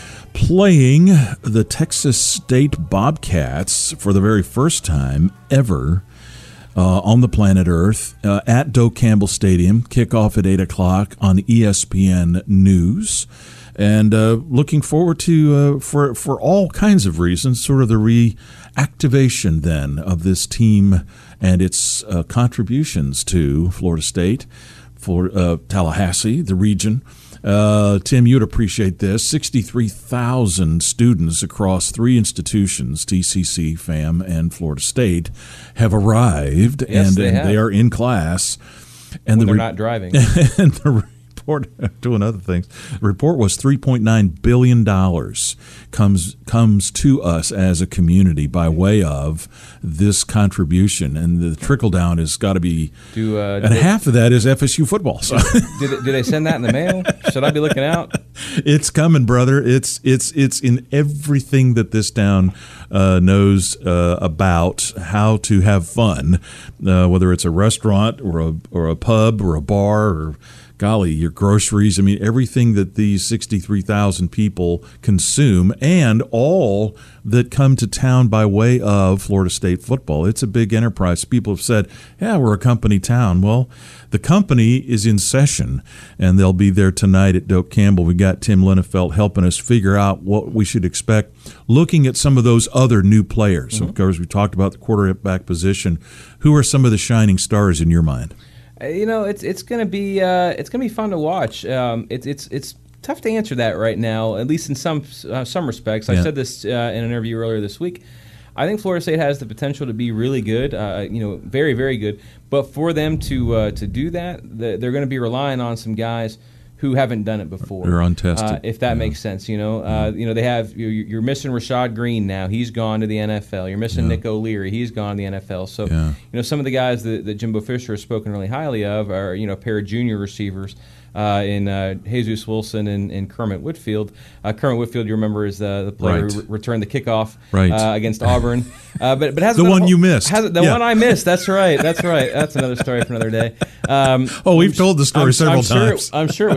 playing the Texas State Bobcats for the very first time ever uh, on the planet Earth uh, at Doak Campbell Stadium. Kickoff at eight o'clock on E S P N News. And uh, looking forward to, uh, for for all kinds of reasons, sort of the reactivation then of this team and its uh, contributions to Florida State, for uh, Tallahassee, the region. Uh, Tim, you'd appreciate this. sixty-three thousand students across three institutions, T C C, F A M, and Florida State, have arrived, yes, and, they, and have. they are in class. And when the they're re- not driving. And the report, doing other things, the report was three point nine billion dollars comes comes to us as a community by way of this contribution, and the trickle down has got to be, do, uh, and half of that is F S U football. So did, did they send that in the mail? Should I be looking out? It's coming, brother. It's it's it's in everything that this town uh, knows uh, about how to have fun, uh, whether it's a restaurant or a or a pub or a bar or, golly, your groceries. I mean, everything that these sixty-three thousand people consume, and all that come to town by way of Florida State football. It's a big enterprise. People have said, yeah, we're a company town. Well, the company is in session, and they'll be there tonight at Doak Campbell. We got Tim Linafelt helping us figure out what we should expect, looking at some of those other new players. Mm-hmm. Of course, we talked about the quarterback position. Who are some of the shining stars in your mind? You know, it's it's gonna be uh, it's gonna be fun to watch. Um, it's it's it's tough to answer that right now, at least in some uh, some respects. I yeah. said this uh, in an interview earlier this week. I think Florida State has the potential to be really good, uh, you know, very very good. But for them to uh, to do that, they're going to be relying on some guys who haven't done it before. They're untested. Uh, if that yeah. makes sense, you know. Uh, you know, they have you're, you're missing Rashad Green now. He's gone to the N F L. You're missing yeah. Nick O'Leary. He's gone to the N F L. So, yeah. you know, some of the guys that, that Jimbo Fisher has spoken really highly of are, you know, a pair of junior receivers uh, in uh, Jesus Wilson and, and Kermit Whitfield. Uh, Kermit Whitfield, you remember, is the, the player right. who re- returned the kickoff right. uh, against Auburn. Uh, but but has the one you missed. Has, the yeah. one I missed. That's right. That's right. That's another story for another day. Um, oh, we've told the story I'm, several I'm sure times. It, I'm sure it was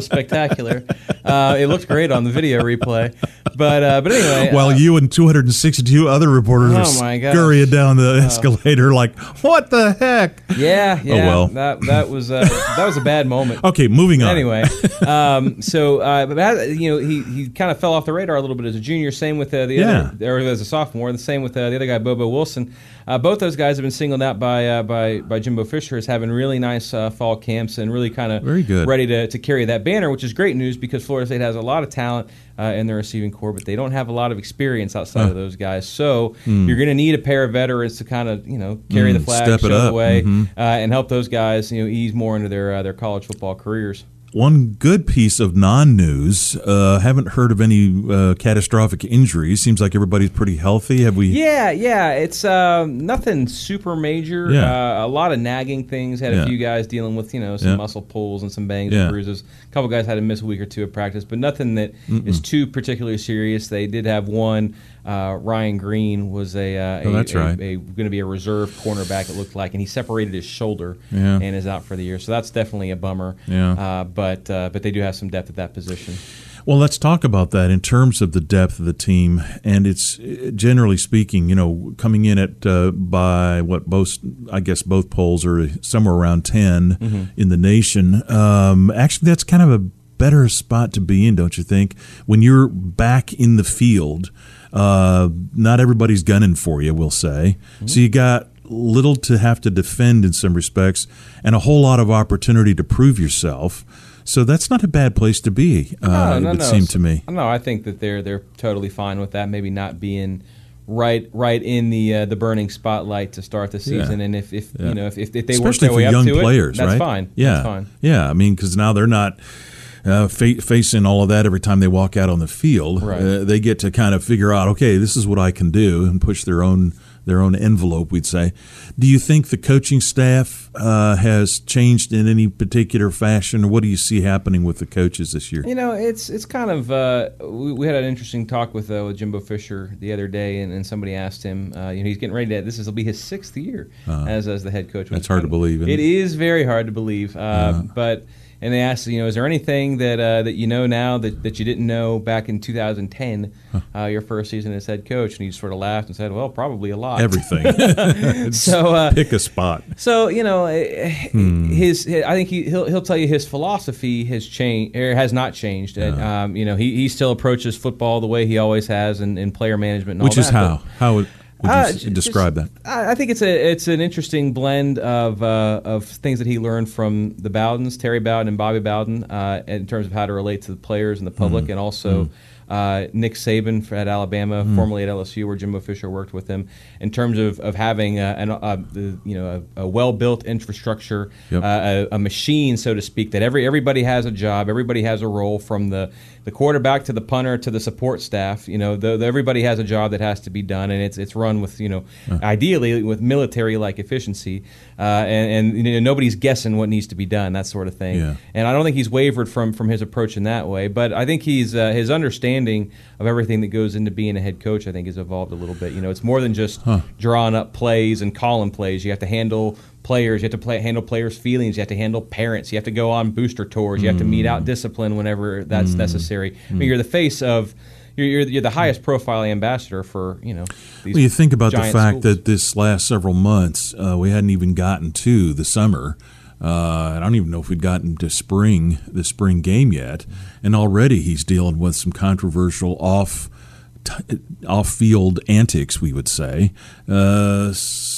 spectacular. Uh, it looked great on the video replay. But uh, but anyway. While uh, you and two hundred sixty-two other reporters Oh, are my gosh. scurrying down the escalator like, what the heck? Yeah, yeah. Oh, well. That, that, was, uh, that was a bad moment. Okay, moving on. Anyway, um, so uh, but that, you know, he, he kind of fell off the radar a little bit as a junior. Same with uh, the Yeah. other, or as a sophomore. The same with uh, the other guy, Bobo Wilson. Uh, both those guys have been singled out by uh, by by Jimbo Fisher as having really nice uh, fall camps and really kind of Very good. ready to, to carry that banner, which is great news because Florida State has a lot of talent uh, in their receiving corps, but they don't have a lot of experience outside Huh. of those guys. So Mm. you're going to need a pair of veterans to kind of you know carry Mm, the flag, step it show the up. way, Mhm. uh, and help those guys you know ease more into their uh, their college football careers. One good piece of non-news, uh, haven't heard of any uh, catastrophic injuries. Seems like everybody's pretty healthy. Have we? Yeah, yeah. It's um, nothing super major. Yeah. Uh, a lot of nagging things. Had a Yeah. few guys dealing with, you know, some Yeah. muscle pulls and some bangs Yeah. and bruises. A couple guys had to miss a week or two of practice, but nothing that is Mm-mm. too particularly serious. They did have one. Uh, Ryan Green was a, uh, Oh, a, that's a, right. a going to be a reserve cornerback. It looked like, and he separated his shoulder Yeah. and is out for the year. So that's definitely a bummer. Yeah. Uh, but uh, but they do have some depth at that position. Well, let's talk about that in terms of the depth of the team, and it's uh, generally speaking, you know, coming in at uh, by what both, I guess, both polls are somewhere around ten Mm-hmm. in the nation. Um, actually, that's kind of a better spot to be in, don't you think? When you're back in the field, uh, not everybody's gunning for you, we'll say. Mm-hmm. So you got little to have to defend in some respects, and a whole lot of opportunity to prove yourself. So that's not a bad place to be, uh, No, it no, would no. seem to me. No, I think that they're they're totally fine with that. Maybe not being right right in the uh, the burning spotlight to start the season, Yeah. and if, if Yeah. you know if, if, if they work Especially their for way up young to players, it, that's right? fine. Yeah, That's fine. yeah. I mean, because now they're not uh, fa- facing all of that every time they walk out on the field. Right. Uh, they get to kind of figure out, okay, this is what I can do, and push their own their own envelope, we'd say. Do you think the coaching staff uh, has changed in any particular fashion, or what do you see happening with the coaches this year? You know, it's it's kind of uh, we, we had an interesting talk with uh, with Jimbo Fisher the other day, and, and somebody asked him, uh, you know, he's getting ready to. This will be his sixth year Uh, as as the head coach. that's hard to believe, isn't It it? is very hard to believe, uh, Uh-huh. but. And they asked, you know, is there anything that uh, that you know now that, that you didn't know back in two thousand ten, uh, your first season as head coach? And he sort of laughed and said, well, probably a lot. Everything. So uh, Pick a spot. So you know, eh, Hmm. his, I think he he'll, he'll tell you his philosophy has changed or has not changed. And, um, you know, he, he still approaches football the way he always has in, in player management. And Which all is that, how? How would, would you Uh, s- j- describe just- that? I I think it's a it's an interesting blend of uh, of things that he learned from the Bowdens, Terry Bowden and Bobby Bowden, uh, in terms of how to relate to the players and the public, Mm-hmm. and also uh, Nick Saban for- at Alabama, Mm. formerly at L S U, where Jimbo Fisher worked with him, in terms of, of having a, an, a, the, you know a, a well built infrastructure, Yep. uh, a, a machine, so to speak, that every everybody has a job, everybody has a role, from the the quarterback to the punter to the support staff. You know, the, the, everybody has a job that has to be done, and it's it's run with you know, ideally with military like efficiency, uh, and and you know, nobody's guessing what needs to be done, that sort of thing. Yeah. And I don't think he's wavered from from his approach in that way, but I think he's uh, his understanding of everything that goes into being a head coach, I think, has evolved a little bit. You know, it's more than just Huh. drawing up plays and calling plays. You have to handle players. You have to play, handle players' feelings. You have to handle parents. You have to go on booster tours. You have to mete out discipline whenever that's necessary. I mean, you're the face of. You're, you're, you're the highest profile ambassador for you know. These Well, you think about the giant fact schools. that this last several months uh, we hadn't even gotten to the summer. Uh, I don't even know if we'd gotten to spring, the spring game yet, and already he's dealing with some controversial off t- off-field antics, we would say. Uh,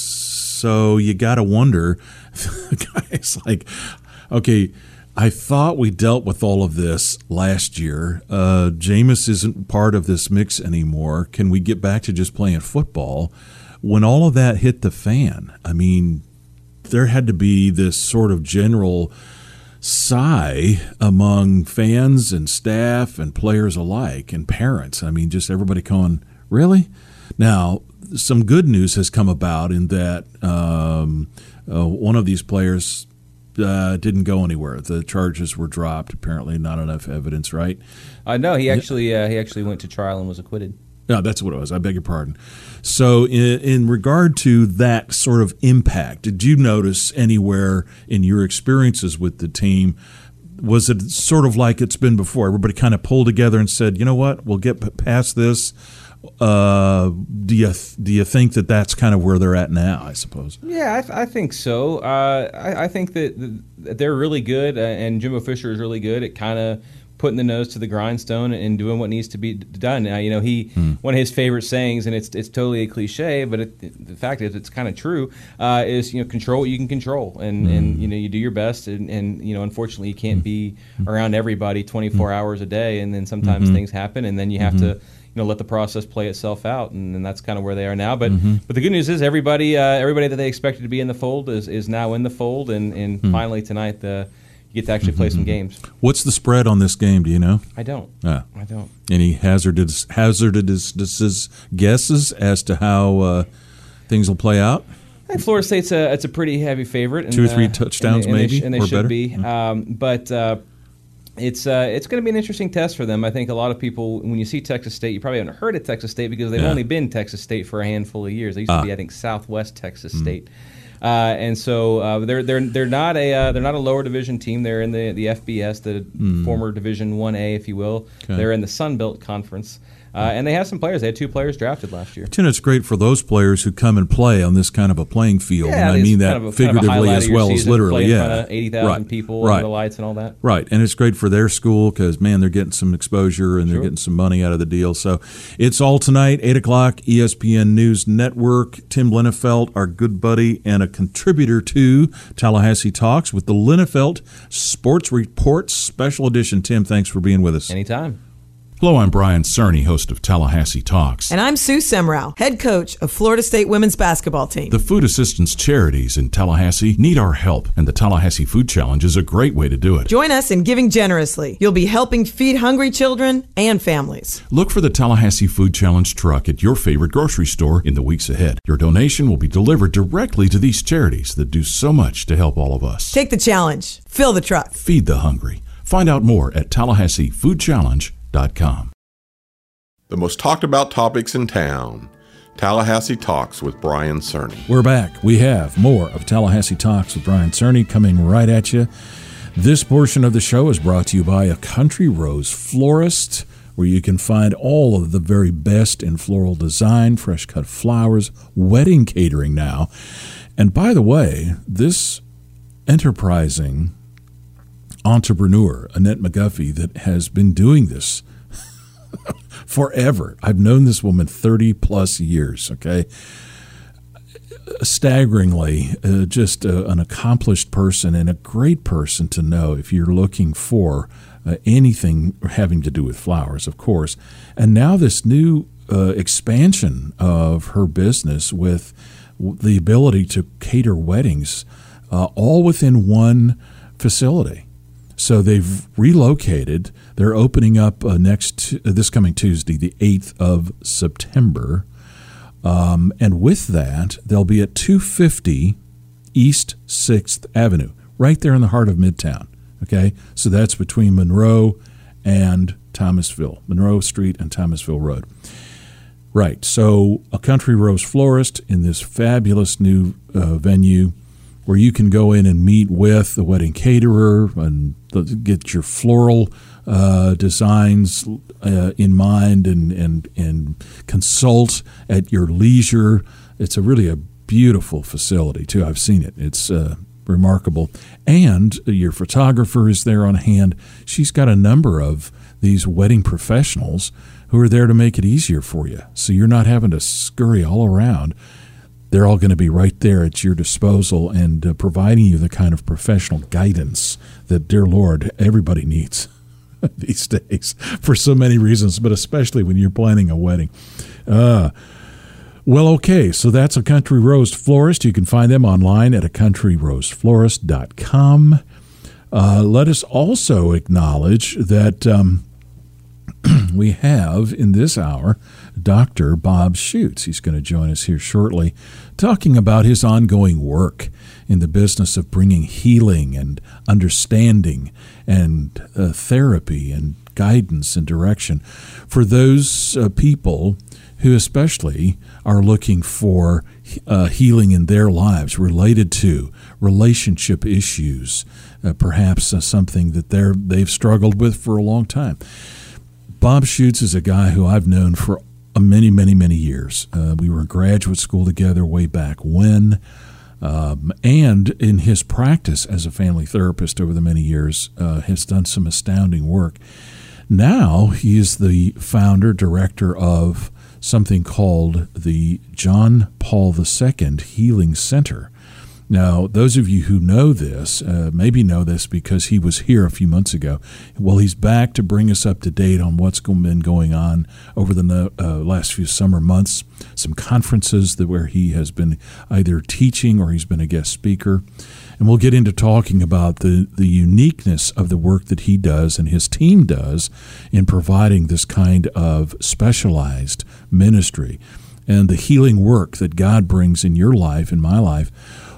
so you got to wonder, guys, like, okay. I thought we dealt with all of this last year. Uh, Jameis isn't part of this mix anymore. Can we get back to just playing football? When all of that hit the fan, I mean, there had to be this sort of general sigh among fans and staff and players alike and parents. I mean, just everybody going, really? Now, some good news has come about in that um, uh, one of these players Uh, didn't go anywhere. The charges were dropped. Apparently, not enough evidence. Right? Uh, no, he actually uh, he actually went to trial and was acquitted. No, that's what it was. I beg your pardon. So, in, in regard to that sort of impact, did you notice anywhere in your experiences with the team was it sort of like it's been before? Everybody kind of pulled together and said, you know what, we'll get p- past this. Uh, do you th- do you think that that's kind of where they're at now, I suppose? Yeah, I, th- I think so. Uh, I, I think that, th- that they're really good, uh, and Jimbo Fisher is really good at kind of putting the nose to the grindstone and doing what needs to be done. Now, you know, he hmm. one of his favorite sayings, and it's it's totally a cliche, but it, the fact is it's kind of true. Uh, is you know control what you can control, and, hmm. and you know you do your best, and, and you know unfortunately you can't be around everybody twenty-four hmm. hours a day, and then sometimes hmm. things happen, and then you have hmm. to you know let the process play itself out, and, and that's kind of where they are now. But hmm. but the good news is everybody uh, everybody that they expected to be in the fold is, is now in the fold, and, and hmm. finally tonight the. You get to actually play some games. What's the spread on this game? Do you know? I don't. Ah. I don't. Any hazardous hazardous guesses as to how uh, things will play out? I think Florida State's a it's a pretty heavy favorite. And, Two or three uh, touchdowns, and they, maybe, and they, and they or should better. be. Um, but uh, it's uh, it's going to be an interesting test for them. I think a lot of people, when you see Texas State, you probably haven't heard of Texas State because they've yeah. only been Texas State for a handful of years. They used ah. to be, I think, Southwest Texas mm. State. Uh, and so uh, they're they're they're not a uh, they're not a lower division team. They're in the, the F B S, the mm. former Division one A, if you will. Okay. They're in the Sun Belt Conference, uh, and they have some players. They had two players drafted last year. And it's great for those players who come and play on this kind of a playing field. Yeah, and I mean that kind of a, figuratively kind of as well as literally. In yeah, front of eighty thousand right. people right. under the lights and all that. Right, and it's great for their school because man, they're getting some exposure and sure. they're getting some money out of the deal. So it's all tonight, eight o'clock, E S P N News Network. Tim Linefelt, our good buddy and a contributor to Tallahassee Talks with the Linefelt Sports Report Special Edition. Tim, thanks for being with us. Anytime. Hello, I'm Brian Cerny, host of Tallahassee Talks. And I'm Sue Semrau, head coach of Florida State women's basketball team. The food assistance charities in Tallahassee need our help, and the Tallahassee Food Challenge is a great way to do it. Join us in giving generously. You'll be helping feed hungry children and families. Look for the Tallahassee Food Challenge truck at your favorite grocery store in the weeks ahead. Your donation will be delivered directly to these charities that do so much to help all of us. Take the challenge. Fill the truck. Feed the hungry. Find out more at Tallahassee Food Challenge dot com. The most talked about topics in town. Tallahassee Talks with Brian Cerny. We're back. We have more of Tallahassee Talks with Brian Cerny coming right at you. This portion of the show is brought to you by a Country Rose florist, where you can find all of the very best in floral design, fresh cut flowers, wedding catering now. And by the way, this enterprising entrepreneur, Annette McGuffey, that has been doing this forever. I've known this woman thirty plus years, okay? Staggeringly, uh, just uh, an accomplished person and a great person to know if you're looking for uh, anything having to do with flowers, of course. And now this new uh, expansion of her business with the ability to cater weddings uh, all within one facility. So they've relocated. They're opening up uh, next uh, this coming Tuesday, the eighth of September. Um, and with that, they'll be at two fifty East sixth Avenue, right there in the heart of Midtown. Okay? So that's between Monroe and Thomasville, Monroe Street and Thomasville Road. Right. So a Country Rose florist in this fabulous new uh, venue, where you can go in and meet with the wedding caterer and get your floral uh, designs uh, in mind and, and, and consult at your leisure. It's a really a beautiful facility, too. I've seen it. It's uh, remarkable. And your photographer is there on hand. She's got a number of these wedding professionals who are there to make it easier for you, so you're not having to scurry all around. They're all going to be right there at your disposal and uh, providing you the kind of professional guidance that, dear Lord, everybody needs these days for so many reasons, but especially when you're planning a wedding. Uh, well, okay, so that's a Country Rose florist. You can find them online at a country rose florist dot com. Uh, let us also acknowledge that um, we have in this hour Doctor Bob Schutz. He's going to join us here shortly, talking about his ongoing work in the business of bringing healing and understanding and uh, therapy and guidance and direction for those uh, people who especially are looking for uh, healing in their lives related to relationship issues, uh, perhaps uh, something that they're, they've struggled with for a long time. Bob Schutz is a guy who I've known for many, many, many years. Uh, we were in graduate school together way back when. Um, and in his practice as a family therapist over the many years, uh, has done some astounding work. Now he is the founder, director of something called the John Paul the Second Healing Center. Now, those of you who know this, uh, maybe know this because he was here a few months ago. Well, he's back to bring us up to date on what's been going on over the no, uh, last few summer months, some conferences that where he has been either teaching or he's been a guest speaker. And we'll get into talking about the, the uniqueness of the work that he does and his team does in providing this kind of specialized ministry and the healing work that God brings in your life, in my life,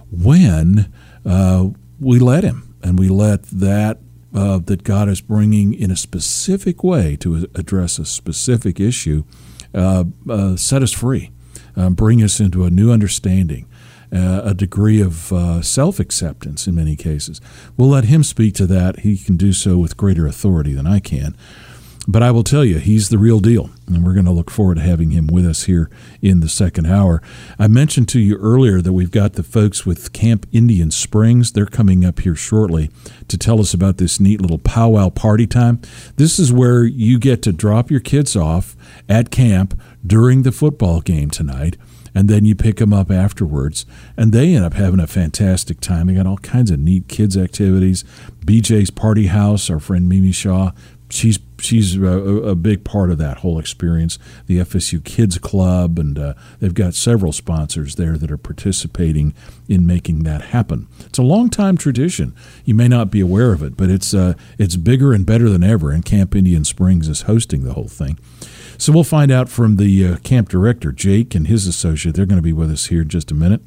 when uh, we let him, and we let that uh, that God is bringing in a specific way to address a specific issue uh, uh, set us free, uh, bring us into a new understanding, uh, a degree of uh, self-acceptance in many cases. We'll let him speak to that. He can do so with greater authority than I can. But I will tell you, he's the real deal, and we're going to look forward to having him with us here in the second hour. I mentioned to you earlier that we've got the folks with Camp Indian Springs. They're coming up here shortly to tell us about this neat little powwow party time. This is where you get to drop your kids off at camp during the football game tonight, and then you pick them up afterwards, and they end up having a fantastic time. They got all kinds of neat kids activities. B J's Party House, our friend Mimi Shaw, she's she's a, a big part of that whole experience. The F S U Kids Club, and uh, they've got several sponsors there that are participating in making that happen. It's a long-time tradition. You may not be aware of it, but it's uh, it's bigger and better than ever, and Camp Indian Springs is hosting the whole thing. So we'll find out from the uh, camp director, Jake, and his associate. They're going to be with us here in just a minute.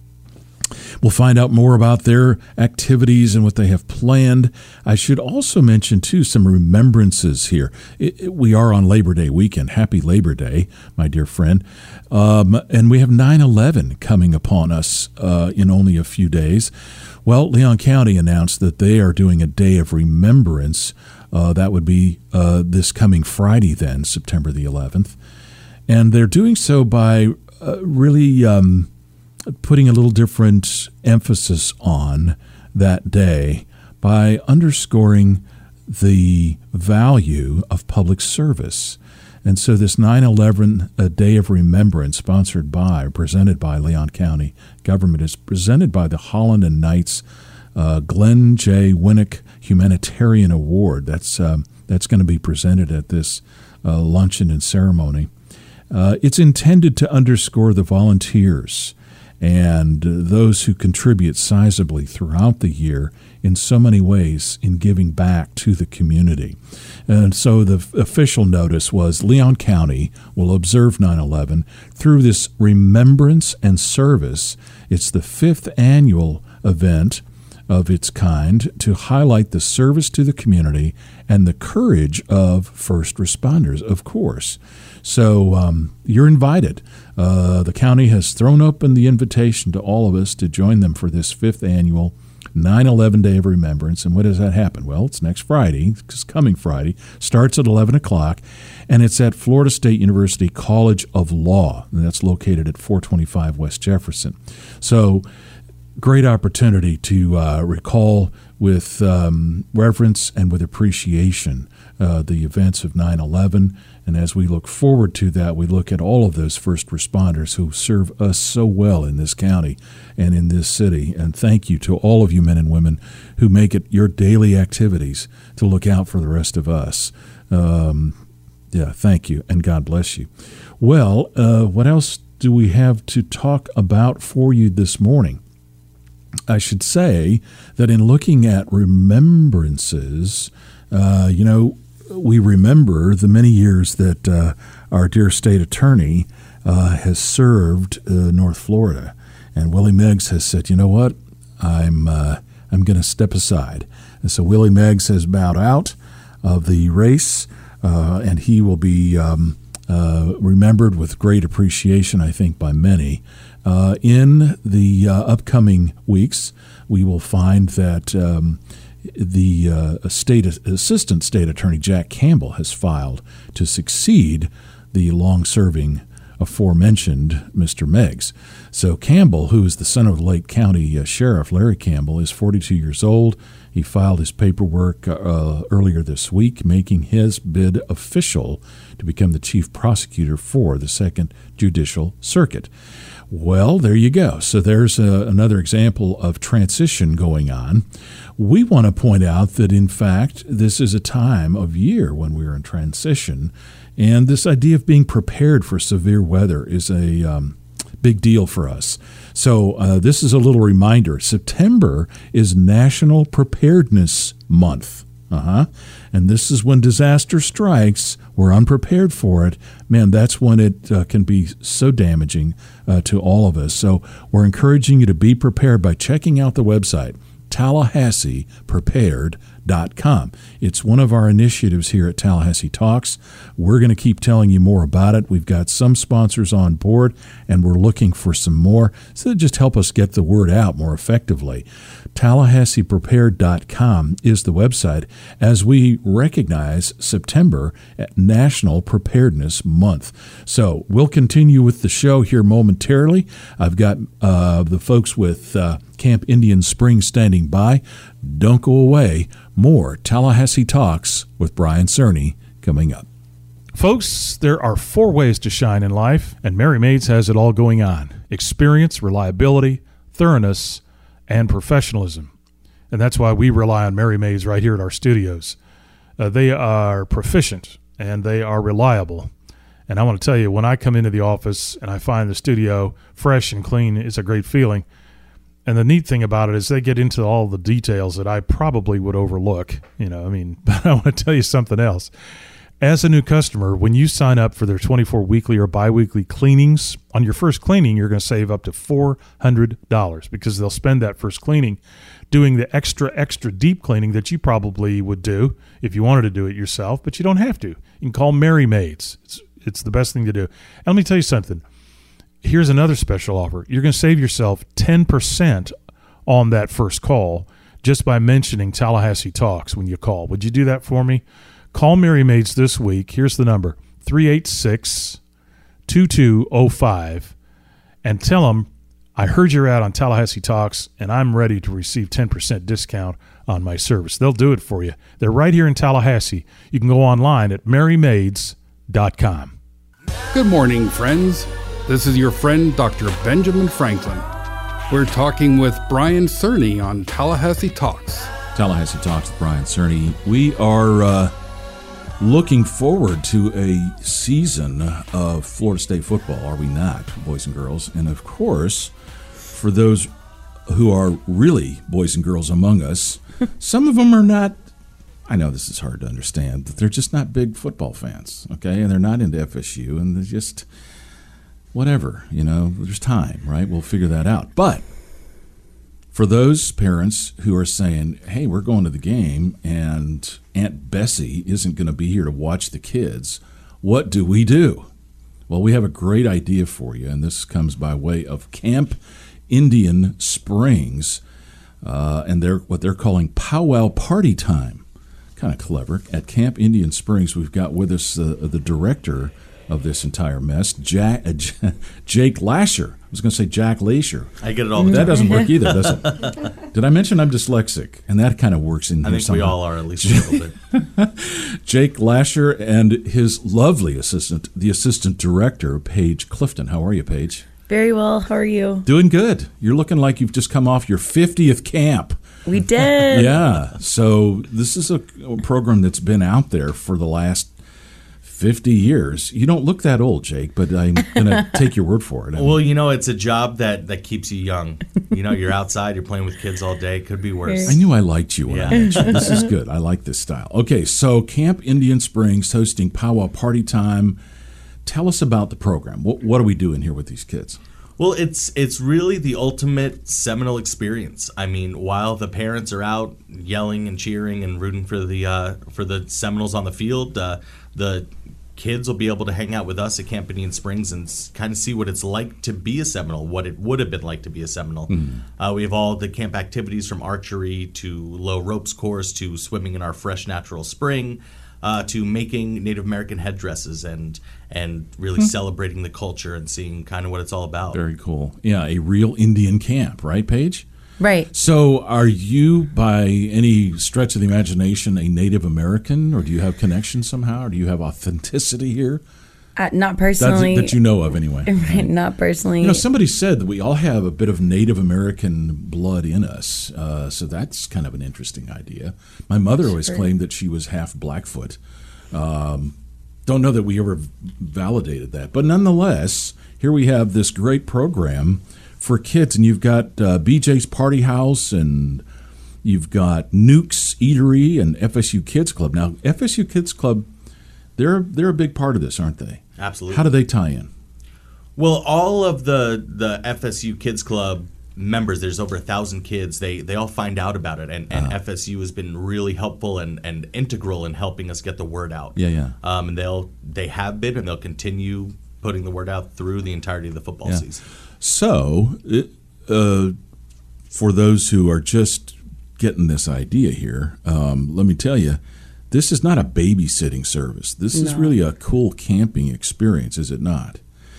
We'll find out more about their activities and what they have planned. I should also mention, too, some remembrances here. It, it, we are on Labor Day weekend. Happy Labor Day, my dear friend. Um, and we have nine eleven coming upon us uh, in only a few days. Well, Leon County announced that they are doing a day of remembrance. Uh, that would be uh, this coming Friday then, September the eleventh. And they're doing so by uh, really... Um, putting a little different emphasis on that day by underscoring the value of public service. And so this nine eleven, a Day of Remembrance, sponsored by, presented by Leon County government, is presented by the Holland and Knights uh, Glenn J. Winnick Humanitarian Award. That's, um, that's going to be presented at this uh, luncheon and ceremony. Uh, it's intended to underscore the volunteers and those who contribute sizably throughout the year in so many ways in giving back to the community. And so the official notice was Leon County will observe nine eleven through this remembrance and service. It's the fifth annual event of its kind to highlight the service to the community and the courage of first responders, of course. So um, you're invited. Uh, the county has thrown open the invitation to all of us to join them for this fifth annual nine eleven Day of Remembrance. And what does that happen? Well, it's next Friday. It's coming Friday. Starts at eleven o'clock, and it's at Florida State University College of Law, and that's located at four twenty-five West Jefferson. So great opportunity to uh, recall with um, reverence and with appreciation uh, the events of nine eleven. And as we look forward to that, we look at all of those first responders who serve us so well in this county and in this city. And thank you to all of you men and women who make it your daily activities to look out for the rest of us. Um, yeah, thank you, and God bless you. Well, uh, what else do we have to talk about for you this morning? I should say that in looking at remembrances, uh, you know, we remember the many years that uh, our dear state attorney uh, has served uh, North Florida. And Willie Meggs has said, you know what, I'm uh, I'm going to step aside. And so Willie Meggs has bowed out of the race, uh, and he will be um, uh, remembered with great appreciation, I think, by many. Uh, in the uh, upcoming weeks, we will find that um, the uh, state assistant state attorney Jack Campbell has filed to succeed the long-serving aforementioned Mister Meigs. So Campbell, who is the son of the Lake County uh, Sheriff Larry Campbell, is forty-two years old. He filed his paperwork uh, earlier this week, making his bid official to become the chief prosecutor for the Second Judicial Circuit. Well, there you go. So there's a, another example of transition going on. We want to point out that, in fact, this is a time of year when we're in transition, and this idea of being prepared for severe weather is a um, big deal for us. So uh, this is a little reminder. September is National Preparedness Month. Uh-huh. And this is when disaster strikes, we're unprepared for it. Man, that's when it uh, can be so damaging uh, to all of us. So we're encouraging you to be prepared by checking out the website, Tallahassee Prepared dot com. It's one of our initiatives here at Tallahassee Talks. We're going to keep telling you more about it. We've got some sponsors on board, and we're looking for some more, so that just help us get the word out more effectively. Tallahassee Prepared dot com is the website as we recognize September at National Preparedness Month. So we'll continue with the show here momentarily. I've got uh, the folks with uh, Camp Indian Springs standing by. Don't go away. More Tallahassee Talks with Brian Cerny coming up. Folks, there are four ways to shine in life, and Mary Maids has it all going on. Experience, reliability, thoroughness, and professionalism. And that's why we rely on Mary Maids right here at our studios. Uh, they are proficient, and they are reliable. And I want to tell you, when I come into the office and I find the studio fresh and clean, it's a great feeling. And the neat thing about it is they get into all the details that I probably would overlook. You know, I mean, but I want to tell you something else. As a new customer, when you sign up for their twenty-four weekly or biweekly cleanings, on your first cleaning, you're going to save up to four hundred dollars because they'll spend that first cleaning doing the extra, extra deep cleaning that you probably would do if you wanted to do it yourself, but you don't have to. You can call Mary Maids. It's, it's the best thing to do. And let me tell you something. Here's another special offer. You're going to save yourself ten percent on that first call just by mentioning Tallahassee Talks when you call. Would you do that for me? Call Mary Maids this week. Here's the number, three eight six, two two zero five, and tell them, I heard you're out on Tallahassee Talks, and I'm ready to receive ten percent discount on my service. They'll do it for you. They're right here in Tallahassee. You can go online at Mary Maids dot com. Good morning, friends. This is your friend, Doctor Benjamin Franklin. We're talking with Brian Cerny on Tallahassee Talks. Tallahassee Talks with Brian Cerny. We are uh, looking forward to a season of Florida State football, are we not, boys and girls? And of course, for those who are really boys and girls among us, some of them are not, I know this is hard to understand, but they're just not big football fans, okay? And they're not into F S U, and they're just... whatever, you know, there's time, right? We'll figure that out. But for those parents who are saying, hey, we're going to the game and Aunt Bessie isn't going to be here to watch the kids, what do we do? Well, we have a great idea for you, and this comes by way of Camp Indian Springs, uh, and they're what they're calling powwow party time. Kind of clever. At Camp Indian Springs, we've got with us uh, the director of this entire mess, Jack, uh, J- Jake Lasher. I was going to say Jack Lasher. I get it all the That time. doesn't work either, does it? Did I mention I'm dyslexic? And that kind of works in I here think we somehow. all are, at least a little bit. Jake Lasher and his lovely assistant, the assistant director, Paige Clifton. How are you, Paige? Very well. How are you? Doing good. You're looking like you've just come off your fiftieth camp. We did. Yeah. So this is a, a program that's been out there for the last fifty years. You don't look that old, Jake, but I'm going to take your word for it. I mean, Well, you know, it's a job that, that keeps you young. You know, you're outside, you're playing with kids all day. Could be worse. I knew I liked you when Yeah. I met you. This is good. I like this style. Okay, so Camp Indian Springs hosting powwow party time. Tell us about the program. What, what are we doing here with these kids? Well, it's it's really the ultimate Seminole experience. I mean, while the parents are out yelling and cheering and rooting for the uh, for the Seminoles on the field, uh, the kids will be able to hang out with us at Camp Indian Springs and kind of see what it's like to be a Seminole, what it would have been like to be a Seminole. Mm. Uh, we have all the camp activities from archery to low ropes course to swimming in our fresh natural spring uh, to making Native American headdresses and and really Hmm. celebrating the culture and seeing kind of what it's all about. Very cool. Yeah, a real Indian camp, right, Paige? Right. So, are you, by any stretch of the imagination, a Native American, or do you have connection somehow, or do you have authenticity here? Uh, not That's- personally. that you know of, anyway. Right, not personally. You know, somebody said that we all have a bit of Native American blood in us, uh, so that's kind of an interesting idea. My mother always Sure. claimed that she was half Blackfoot. Um, don't know that we ever validated that, but nonetheless, here we have this great program for kids, and you've got uh, B J's Party House, and you've got Nuke's Eatery, and F S U Kids Club. Now, F S U Kids Club, they're they're a big part of this, aren't they? Absolutely. How do they tie in? Well, all of the the F S U Kids Club members, there's over a thousand kids, they they all find out about it, and, and Uh-huh. F S U has been really helpful and, and integral in helping us get the word out. Yeah, yeah. Um, and they'll they have been and they'll continue putting the word out through the entirety of the football Yeah. season. So, it, uh, for those who are just getting this idea here, um, let me tell you, this is not a babysitting service. This is No. really a cool camping experience, is it not?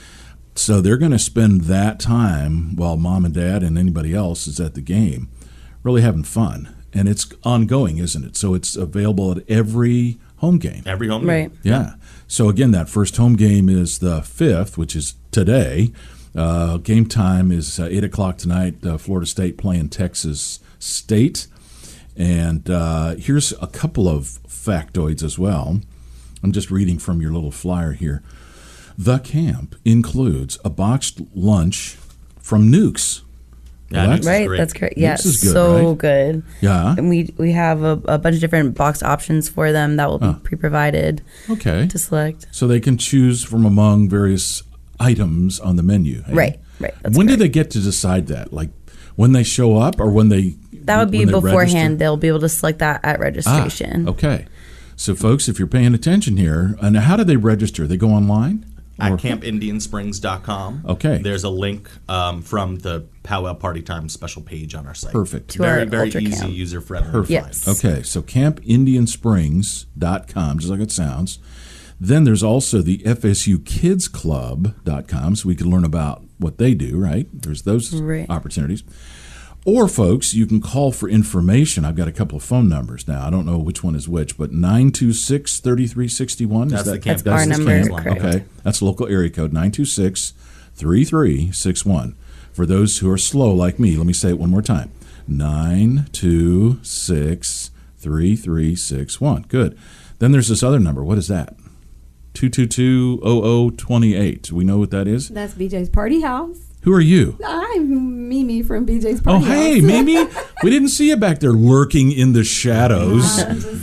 So they're going to spend that time while mom and dad and anybody else is at the game, really having fun. And it's ongoing, isn't it? So it's available at every home game. Every home game. Right. Yeah. So again, that first home game is the fifth, which is today. Uh, game time is uh, eight o'clock tonight. Uh, Florida State playing Texas State. And uh, here's a couple of factoids as well. I'm just reading from your little flyer here. The camp includes a boxed lunch from Nukes. Yeah, Well, Nukes is Right, great. that's correct. Yeah, Nukes is good, so right? good. Yeah. And we we have a, a bunch of different box options for them that will be Oh. pre-provided Okay. to select. So they can choose from among various items on the menu. hey? Right, right. That's when do correct. they get to decide that? Like when they show up, or when they? That would be when they beforehand. register? They'll be able to select that at registration. Ah, okay. So, folks, if you're paying attention here, and how do they register? They go online At Or- camp indian springs dot com. Okay. There's a link um, from the Powwow Party Time special page on our site. Perfect. To Very, our very Ultra easy, Camp. user friendly. Perfect. Yes. Okay, so camp indian springs dot com, just like it sounds. Then there's also the F S U kids club dot com, so we can learn about what they do, right? There's those Right. opportunities. Or, folks, you can call for information. I've got a couple of phone numbers now. I don't know which one is which, but nine two six, three three six one. That's is that, the camp- That's our the number, camp? correct. Okay, that's local area code, nine two six, three three six one. For those who are slow like me, let me say it one more time. nine two six, three three six one. Good. Then there's this other number. What is that? two two two, zero zero two eight. Do we know what that is? That's B J's Party House. Who are you? I'm Mimi from B J's Oh, Party House. hey, Mimi. We didn't see you back there lurking in the shadows.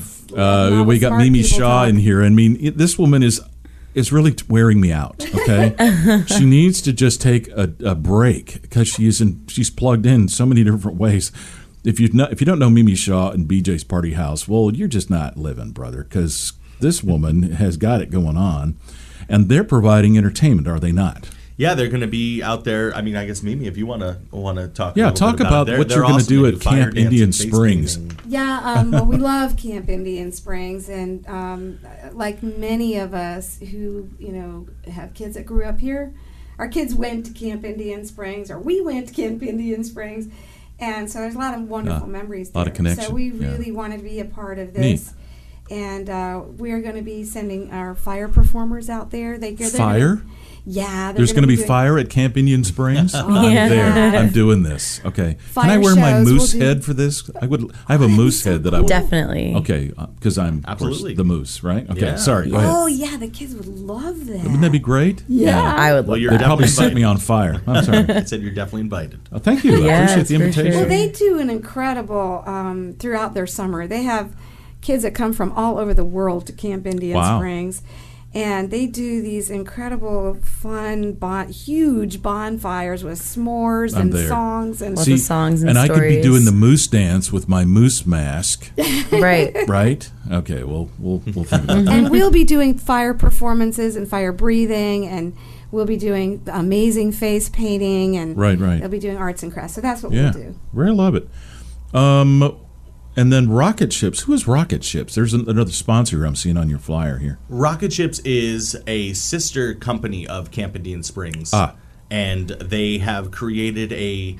Uh, we got smart Mimi people Shaw talk. in here. I mean, it, this woman is is really t- wearing me out. Okay, she needs to just take a, a break because she's in. She's plugged in so many different ways. If you not, if you don't know Mimi Shaw and B J's Party House, well, you're just not living, brother. Because this woman has got it going on, and they're providing entertainment, are they not? Yeah, they're going to be out there. I mean, I guess Mimi, if you want to want to talk. a Yeah, little talk bit about it. They're- what they're you're gonna awesome. do They at fire Camp dancing, Indian face Springs. painting. Yeah, um, well, we love Camp Indian Springs, and um, like many of us who, you know, have kids that grew up here, our kids went to Camp Indian Springs, or we went to Camp Indian Springs, and so there's a lot of wonderful Yeah, memories a there. lot of connection, So we yeah. really want to be a part of Neat. this. And uh, we're going to be sending our fire performers out there. They, they're Fire? Gonna, yeah. they're There's going to be doing- fire at Camp Indian Springs. Oh, I'm yeah. there. I'm doing this. Okay. Can I Fire wear my shows, we'll moose do- head for this? I would. I have a moose head that I would. Definitely. Okay, because I'm of course, Absolutely. the moose, right? Okay. Yeah. Sorry. Go ahead. Oh, yeah, the kids would love that. Wouldn't that be great? Yeah. I would Well, love you're They'd that. probably definitely set me on fire. I'm sorry. I said you're definitely invited. Oh, thank you. I Yes, appreciate the for invitation. sure. Well, they do an incredible um, throughout their summer. They have kids that come from all over the world to Camp Indian Wow. Springs, And they do these incredible, fun, bon- huge bonfires with s'mores I'm and there. songs and See, songs and and I could be stories. doing the moose dance with my moose mask. Right. Right? Okay, well, we'll, we'll think about that. And we'll be doing fire performances and fire breathing, and we'll be doing amazing face painting, and Right, right. they'll be doing arts and crafts. So that's what Yeah, we'll do. really love it. Um, and then Rocket Ships. Who is Rocket Ships? There's an, another sponsor I'm seeing on your flyer here. Rocket Ships is a sister company of Camp Indian Springs. Ah. And they have created a,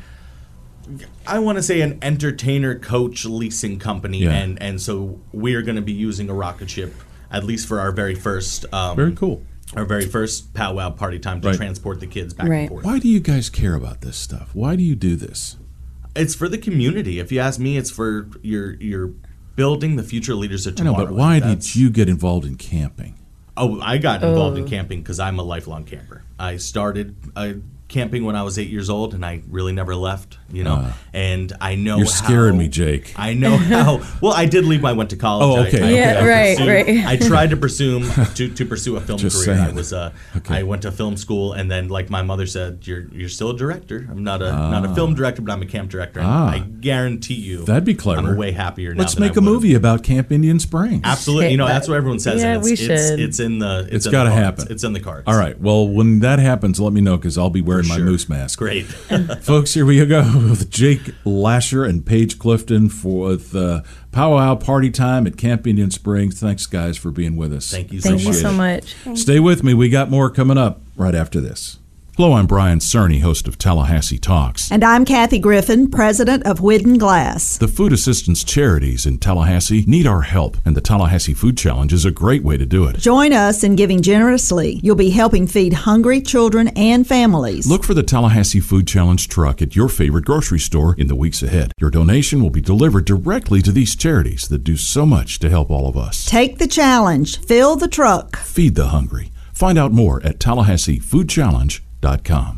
I want to say, an entertainer coach leasing company. Yeah. And, and so we're going to be using a rocket ship, at least for our very first. Um, Very cool. Our very first powwow party time to Right. transport the kids back Right. and forth. Why do you guys care about this stuff? Why do you do this? It's for the community. If you ask me, it's for your your building the future leaders of I know, tomorrow. but why And did that's- you get involved in camping? Oh, I got involved in Oh. camping because I'm a lifelong camper. I started uh, camping when I was eight years old, and I really never left. You know, Ah. and I know You're scaring how- me, Jake. I know how. Well, I did leave when I went to college. Oh, I- okay. I, Yeah, I right, pursued- right. I tried to pursue to, to pursue a film Just career. I saying. was uh, Okay. I went to film school, and then, like my mother said, "You're you're still a director. I'm not a not Ah. a film director, but I'm a camp director." And Ah. I guarantee you, That'd be clever. I'm way happier now. Let's than make I a would've. movie about Camp Indian Springs. Absolutely. You know, that's what everyone says. Yeah, and it's, we it's, should. It's in the. It's, It's in got to the cards. happen. It's in the cards. All right. Well, when that happens, let me know because I'll be wearing my sure. moose mask. Great. Folks, here we go with Jake Lasher and Paige Clifton for with, uh, Powwow Party Time at Camp Indian Springs. Thanks, guys, for being with us. Thank you so Thank you much. so much. Stay with me. We got more coming up right after this. Hello, I'm Brian Cerny, host of Tallahassee Talks. And I'm Kathy Griffin, president of Whidden Glass. The food assistance charities in Tallahassee need our help, and the Tallahassee Food Challenge is a great way to do it. Join us in giving generously. You'll be helping feed hungry children and families. Look for the Tallahassee Food Challenge truck at your favorite grocery store in the weeks ahead. Your donation will be delivered directly to these charities that do so much to help all of us. Take the challenge. Fill the truck. Feed the hungry. Find out more at Tallahassee Food Challenge dot com.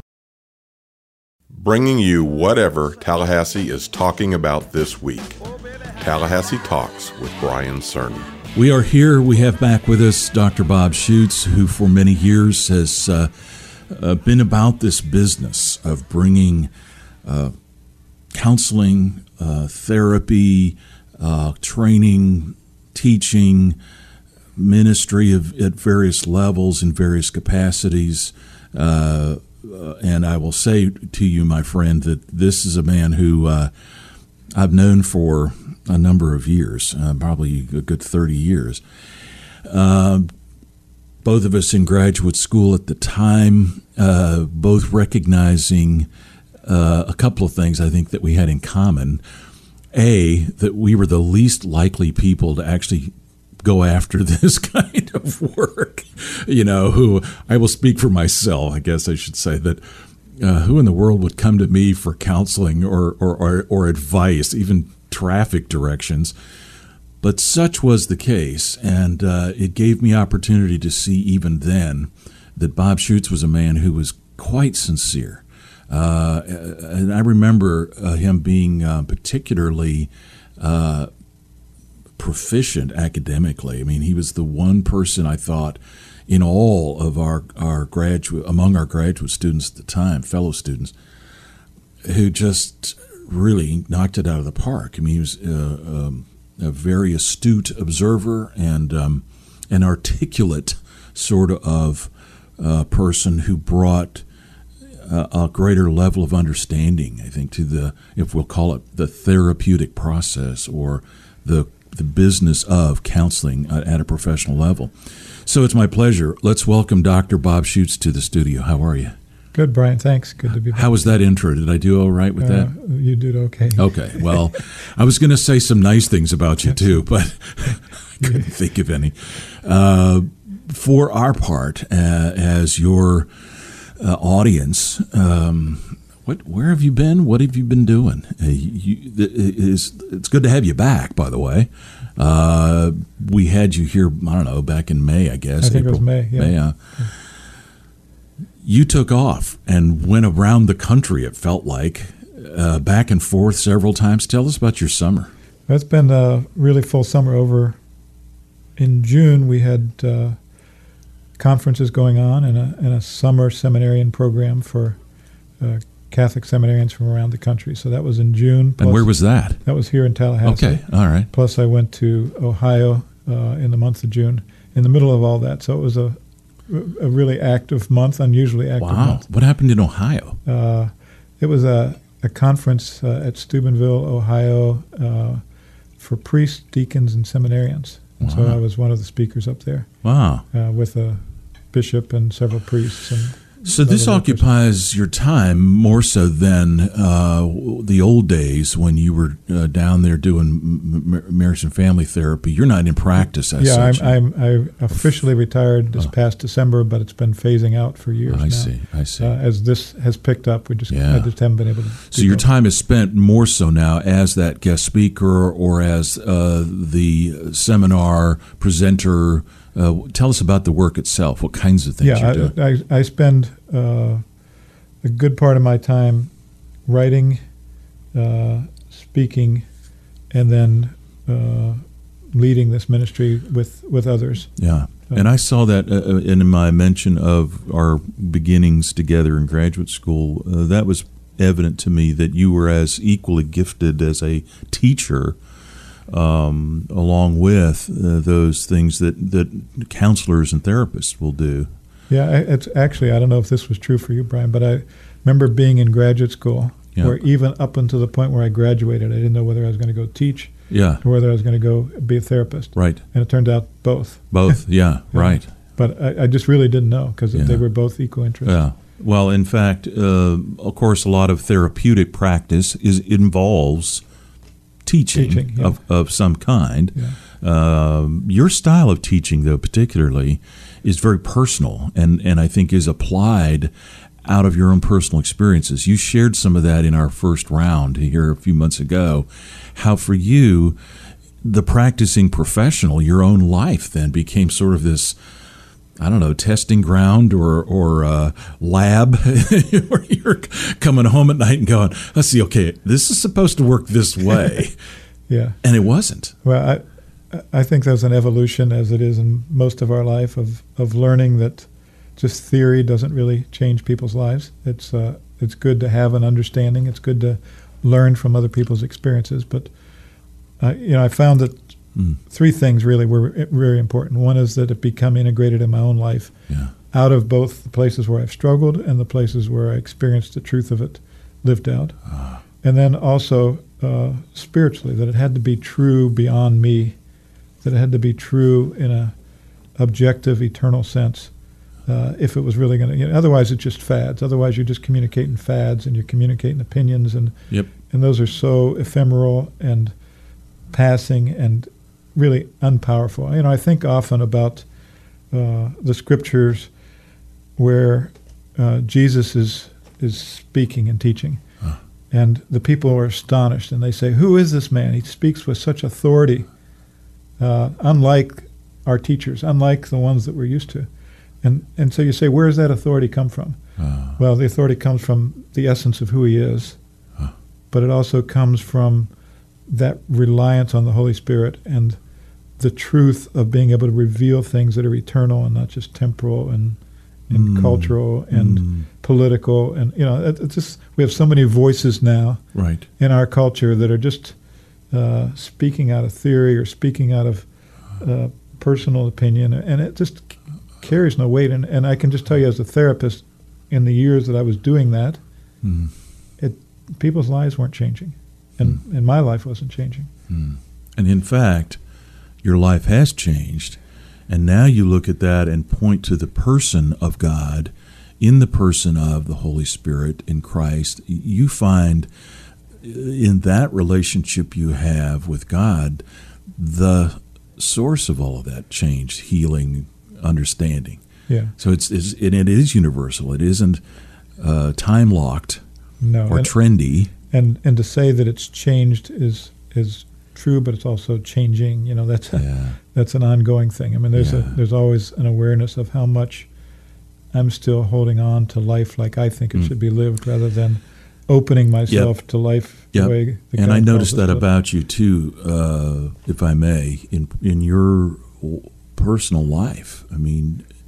Bringing you whatever Tallahassee is talking about this week. Tallahassee Talks with Brian Cerny. We are here. We have back with us Doctor Bob Schutz, who for many years has uh, uh, been about this business of bringing uh, counseling, uh, therapy, uh, training, teaching, ministry of, at various levels in various capacities. Uh, uh, and I will say to you, my friend, that this is a man who uh, I've known for a number of years, uh, probably a good thirty years. Uh, both of us in graduate school at the time, uh, both recognizing uh, a couple of things I think that we had in common. A, that we were the least likely people to actually go after this kind of work. You know, who I will speak for myself, I guess I should say that uh, who in the world would come to me for counseling or, or, or, or advice, even traffic directions? But such was the case, and uh, it gave me opportunity to see even then that Bob Schutz was a man who was quite sincere. Uh, and I remember uh, him being uh, particularly uh, proficient academically. I mean, he was the one person I thought in all of our, our graduate, among our graduate students at the time, fellow students, who just really knocked it out of the park. I mean, he was uh, um, a very astute observer and um, an articulate sort of uh, person who brought uh, a greater level of understanding, I think, to the, if we'll call it the therapeutic process or the the business of counseling at a professional level. So it's my pleasure. Let's welcome Doctor Bob Schutz to the studio. How are you? Good, Brian. Thanks. Good to be back. How was that intro? Did I do all right with Uh, that? You did okay. Okay. Well, I was going to say some nice things about you too, but I couldn't think of any. Uh, for our part, uh, as your uh, audience, um, what, where have you been? What have you been doing? Uh, you, it is, it's good to have you back, by the way. Uh, we had you here, I don't know, back in May, I guess. I think April, it was May, yeah. May, uh, you took off and went around the country, it felt like, uh, back and forth several times. Tell us about your summer. It's been a really full summer. Over in June, we had uh, conferences going on and a, and a summer seminarian program for uh, Catholic seminarians from around the country. So that was in June. And where was that? That was here in Tallahassee. Okay, all right. Plus I went to Ohio uh, in the month of June, in the middle of all that. So it was a, a really active month, unusually active Wow. month. What happened in Ohio? Uh, it was a, a conference uh, at Steubenville, Ohio, uh, for priests, deacons, and seminarians. And so Wow. I was one of the speakers up there. Wow. Uh, with a bishop and several priests. And So this other occupies your time more so than uh, the old days when you were uh, down there doing m- m- marriage and family therapy. You're not in practice as yeah, such. I'm, I'm I officially retired this past December, but it's been phasing out for years I now. see, I see. Uh, as this has picked up, we just Yeah. I just haven't been able to. So do your both. time is spent more so now as that guest speaker or as uh, the seminar presenter. Uh, tell us about the work itself. What kinds of things Yeah, you're doing? I, I, I spend uh, a good part of my time writing, uh, speaking, and then uh, leading this ministry with, with others. Yeah. Uh, And I saw that uh, in my mention of our beginnings together in graduate school. Uh, that was evident to me that you were as equally gifted as a teacher, um, along with uh, those things that, that counselors and therapists will do. Yeah, I- it's actually, I don't know if this was true for you, Brian, but I remember being in graduate school Yeah. where even up until the point where I graduated, I didn't know whether I was going to go teach Yeah. or whether I was going to go be a therapist. Right. And it turned out both. Both, yeah, right. But I, I just really didn't know because Yeah. they were both equal interest. Yeah. Well, in fact, uh, of course, a lot of therapeutic practice is involves teaching, Teaching, yeah. of, of some kind. Yeah. Um, your style of teaching, though, particularly, is very personal and, and I think is applied out of your own personal experiences. You shared some of that in our first round here a few months ago, how for you, the practicing professional, your own life then became sort of this, I don't know, testing ground or or uh, lab where you're coming home at night and going, let's see, okay, this is supposed to work this way. Yeah. And it wasn't. Well, I I think there's an evolution, as it is in most of our life, of, of learning that just theory doesn't really change people's lives. It's uh, it's good to have an understanding. It's good to learn from other people's experiences. But uh, you know, I found that Mm. three things really were very important. One is that it become integrated in my own life, Yeah. out of both the places where I've struggled and the places where I experienced the truth of it lived out. Ah. And then also uh, spiritually, that it had to be true beyond me, that it had to be true in a objective, eternal sense. Uh, if it was really going to, you know, otherwise it's just fads. Otherwise you're just communicating fads and you're communicating opinions, and Yep. and those are so ephemeral and passing and really unpowerful. You know, I think often about uh, the scriptures where uh, Jesus is is speaking and teaching, Huh. and the people are astonished, and they say, "Who is this man? He speaks with such authority, uh, unlike our teachers, unlike the ones that we're used to." And and so you say, where does that authority come from? Ah. Well, the authority comes from the essence of who he is, Huh. but it also comes from that reliance on the Holy Spirit and the truth of being able to reveal things that are eternal and not just temporal and and Mm. cultural and Mm. political. And you know, it, it's just, we have so many voices now Right. in our culture that are just uh, speaking out of theory or speaking out of uh, personal opinion, and it just c- carries no weight. And, and I can just tell you, as a therapist, in the years that I was doing that, Mm. it people's lives weren't changing, and, and my life wasn't changing. Mm. And in fact, your life has changed. And now you look at that and point to the person of God in the person of the Holy Spirit in Christ. You find in that relationship you have with God the source of all of that change, healing, understanding. Yeah. So it's, it's and it is universal. It isn't uh, time locked No, or and- trendy. And and to say that it's changed is is true, but it's also changing. You know, that's a, Yeah. that's an ongoing thing. I mean, there's a Yeah. there's always an awareness of how much I'm still holding on to life like I think it Mm. should be lived, rather than opening myself to life the Yep. way. that And God I calls noticed us that to live. about you too, uh, if I may, in in your personal life. I mean,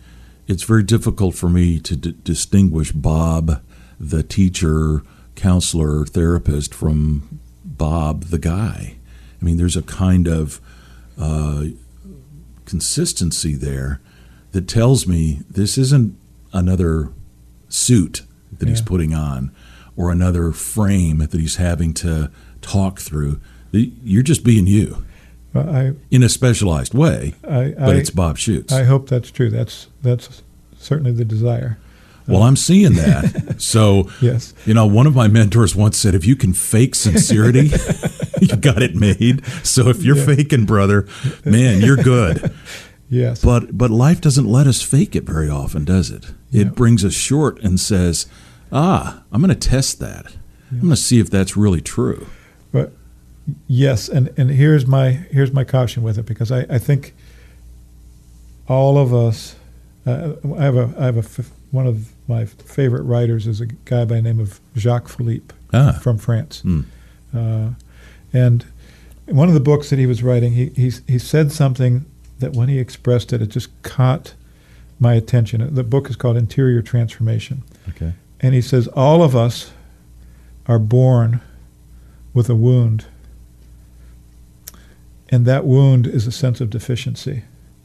it's very difficult for me to d- distinguish Bob, the teacher, counselor, therapist, from Bob, the guy. I mean, there's a kind of uh, consistency there that tells me this isn't another suit that Yeah. he's putting on or another frame that he's having to talk through. You're just being you Well, I, in a specialized way, I, but I, it's Bob Schutz. I hope that's true. That's that's certainly the desire. Well, I'm seeing that. So, Yes. you know, one of my mentors once said, if you can fake sincerity, you got it made. So if you're Yeah. faking, brother, man, you're good. Yes. But but life doesn't let us fake it very often, does it? It brings us short and says, ah, I'm going to test that. I'm going to see if that's really true. But yes, and, and here's my here's my caution with it, because I, I think all of us. Uh, I have a I have a f- one of my favorite writers is a guy by the name of Jacques Philippe Ah. from France, Mm. uh, and in one of the books that he was writing, he he he said something that when he expressed it, it just caught my attention. The book is called Interior Transformation. Okay. And he says, all of us are born with a wound. And that wound is a sense of deficiency.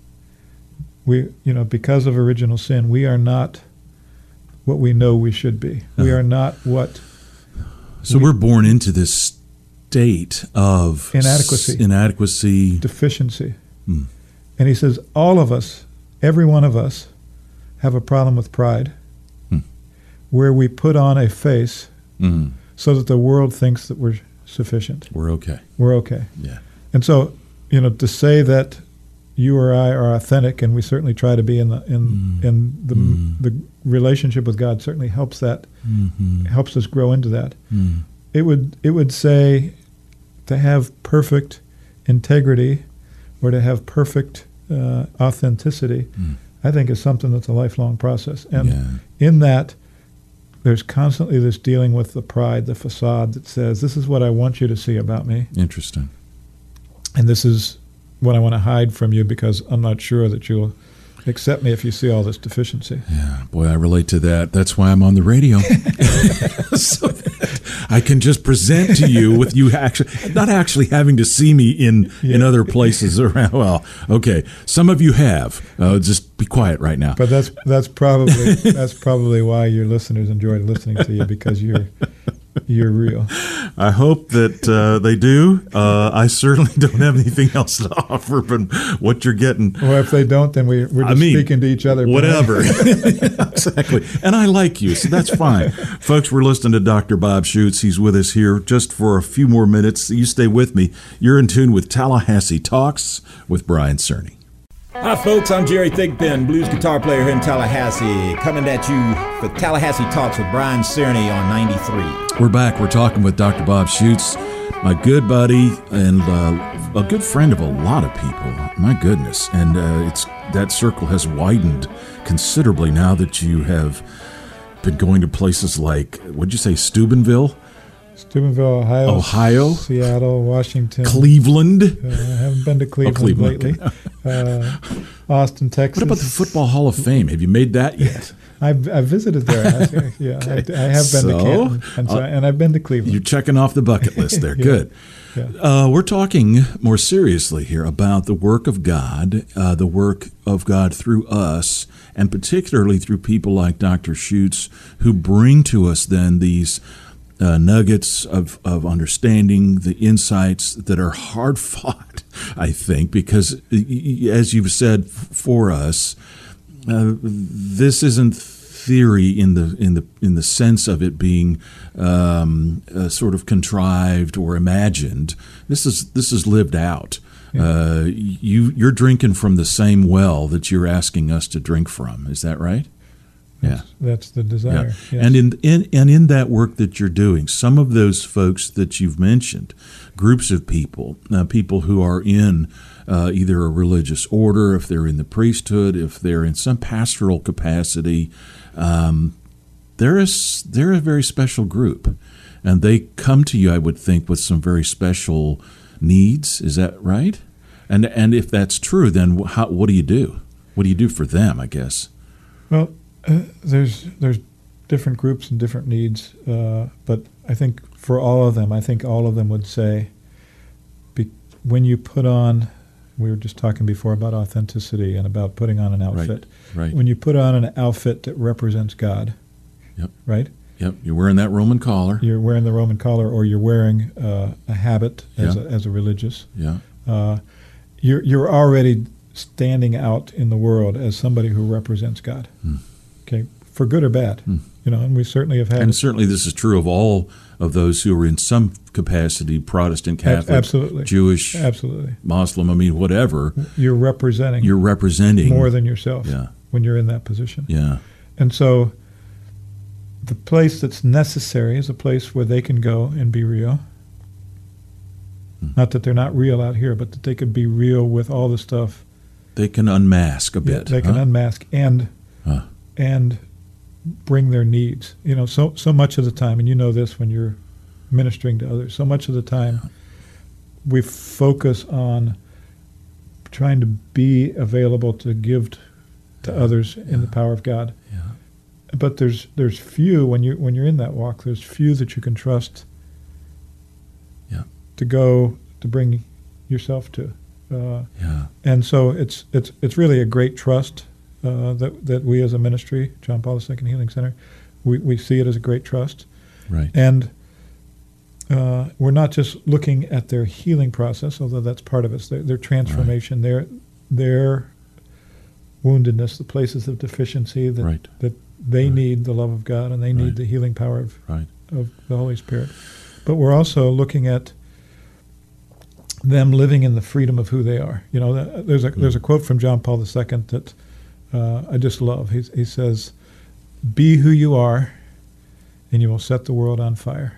We, you know, because of original sin, we are not what we know we should be. We Uh-huh. are not what... So we- we're born into this state of Inadequacy. s- inadequacy. Deficiency. Hmm. And he says, all of us, every one of us, have a problem with pride, Hmm. where we put on a face Mm. so that the world thinks that we're sufficient. We're okay. We're okay. Yeah. And so, you know, to say that you or I are authentic, and we certainly try to be in the in Mm. in the Mm. the relationship with God, certainly helps that Mhm. helps us grow into that. Mm. It would it would say to have perfect integrity or to have perfect uh, authenticity, Mm. I think is something that's a lifelong process. And Yeah. in that, there's constantly this dealing with the pride, the facade that says, this is what I want you to see about me. Interesting. And this is what I want to hide from you because I'm not sure that you'll accept me if you see all this deficiency. Yeah, boy, I relate to that. That's why I'm on the radio. So that I can just present to you with you actually not actually having to see me in in Yeah. other places around. Well, okay, some of you have. Uh, just be quiet right now. But that's that's probably that's probably why your listeners enjoy listening to you, because you're you're real. I hope that uh, they do. Uh, I certainly don't have anything else to offer, but what you're getting. Well, if they don't, then we, we're I just mean, speaking to each other. Whatever. Exactly. And I like you, so that's fine. Folks, we're listening to Doctor Bob Schutz. He's with us here just for a few more minutes. You stay with me. You're in tune with Tallahassee Talks with Brian Cerny. Hi, folks. I'm Jerry Thigpen, blues guitar player here in Tallahassee, coming at you for Tallahassee Talks with Brian Cerny on ninety-three. We're back. We're talking with Doctor Bob Schutz, my good buddy and uh, a good friend of a lot of people. My goodness. And uh, it's that circle has widened considerably now that you have been going to places like, what'd you say, Steubenville? Steubenville, Ohio, Ohio, Seattle, Washington, Cleveland. Uh, I haven't been to Cleveland, Oh, Cleveland. lately. Uh, Austin, Texas. What about the Football Hall of Fame? Have you made that yet? I've, I've visited there. I, yeah, Okay. I, I have been So, to Canton, and, so, uh, and I've been to Cleveland. You're checking off the bucket list there. Yeah. Good. Yeah. Uh, we're talking more seriously here about the work of God, uh, the work of God through us, and particularly through people like Doctor Schutz, who bring to us then these uh, nuggets of, of understanding, the insights that are hard fought, I think, because as you've said for us, uh, this isn't theory in the in the in the sense of it being um, uh, sort of contrived or imagined. This is this is lived out. Yeah. Uh, you you're drinking from the same well that you're asking us to drink from. Is that right? That's, that's the desire. Yeah. Yes. And in, in and in that work that you're doing, some of those folks that you've mentioned, groups of people, uh, people who are in uh, either a religious order, if they're in the priesthood, if they're in some pastoral capacity, um, they're a, they're a very special group. And they come to you, I would think, with some very special needs. Is that right? And and if that's true, then how, what do you do? What do you do for them, I guess? Well, uh, there's there's different groups and different needs, uh, but I think for all of them, I think all of them would say, be, when you put on, we were just talking before about authenticity and about putting on an outfit. Right, right. When you put on an outfit that represents God, Yep. right? Yep. You're wearing that Roman collar. You're wearing the Roman collar, or you're wearing uh, a habit as, Yeah. a, as a religious. Yeah. Uh, you're you're already standing out in the world as somebody who represents God. Hmm. Okay, for good or bad, Hmm. you know, and we certainly have had. And certainly this is true of all of those who are in some capacity Protestant, Ab- Catholic, absolutely. Jewish, Absolutely. Muslim, I mean, whatever. You're representing. You're representing. more than yourself. Yeah. When you're in that position. Yeah. And so, the place that's necessary is a place where they can go and be real. Hmm. Not that they're not real out here, but that they could be real with all the stuff. They can unmask a Yeah, bit. they can huh? unmask and Huh. and bring their needs. You know, so so much of the time, and you know this when you're ministering to others, so much of the time we focus on trying to be available to give t- to others in the power of God. Yeah. But there's there's few when you when you're in that walk, there's few that you can trust Yeah. to go to bring yourself to. Uh, Yeah. And so it's it's it's really a great trust uh, that that we as a ministry, John Paul the Second Healing Center, we, we see it as a great trust. Right. And uh, we're not just looking at their healing process, although that's part of it, their, their transformation, their their woundedness, the places of deficiency that Right. that they need the love of God and they need Right. the healing power of Right. of the Holy Spirit. But we're also looking at them living in the freedom of who they are. You know, th- there's a there's a quote from John Paul the Second that uh, I just love. He he says, "Be who you are, and you will set the world on fire."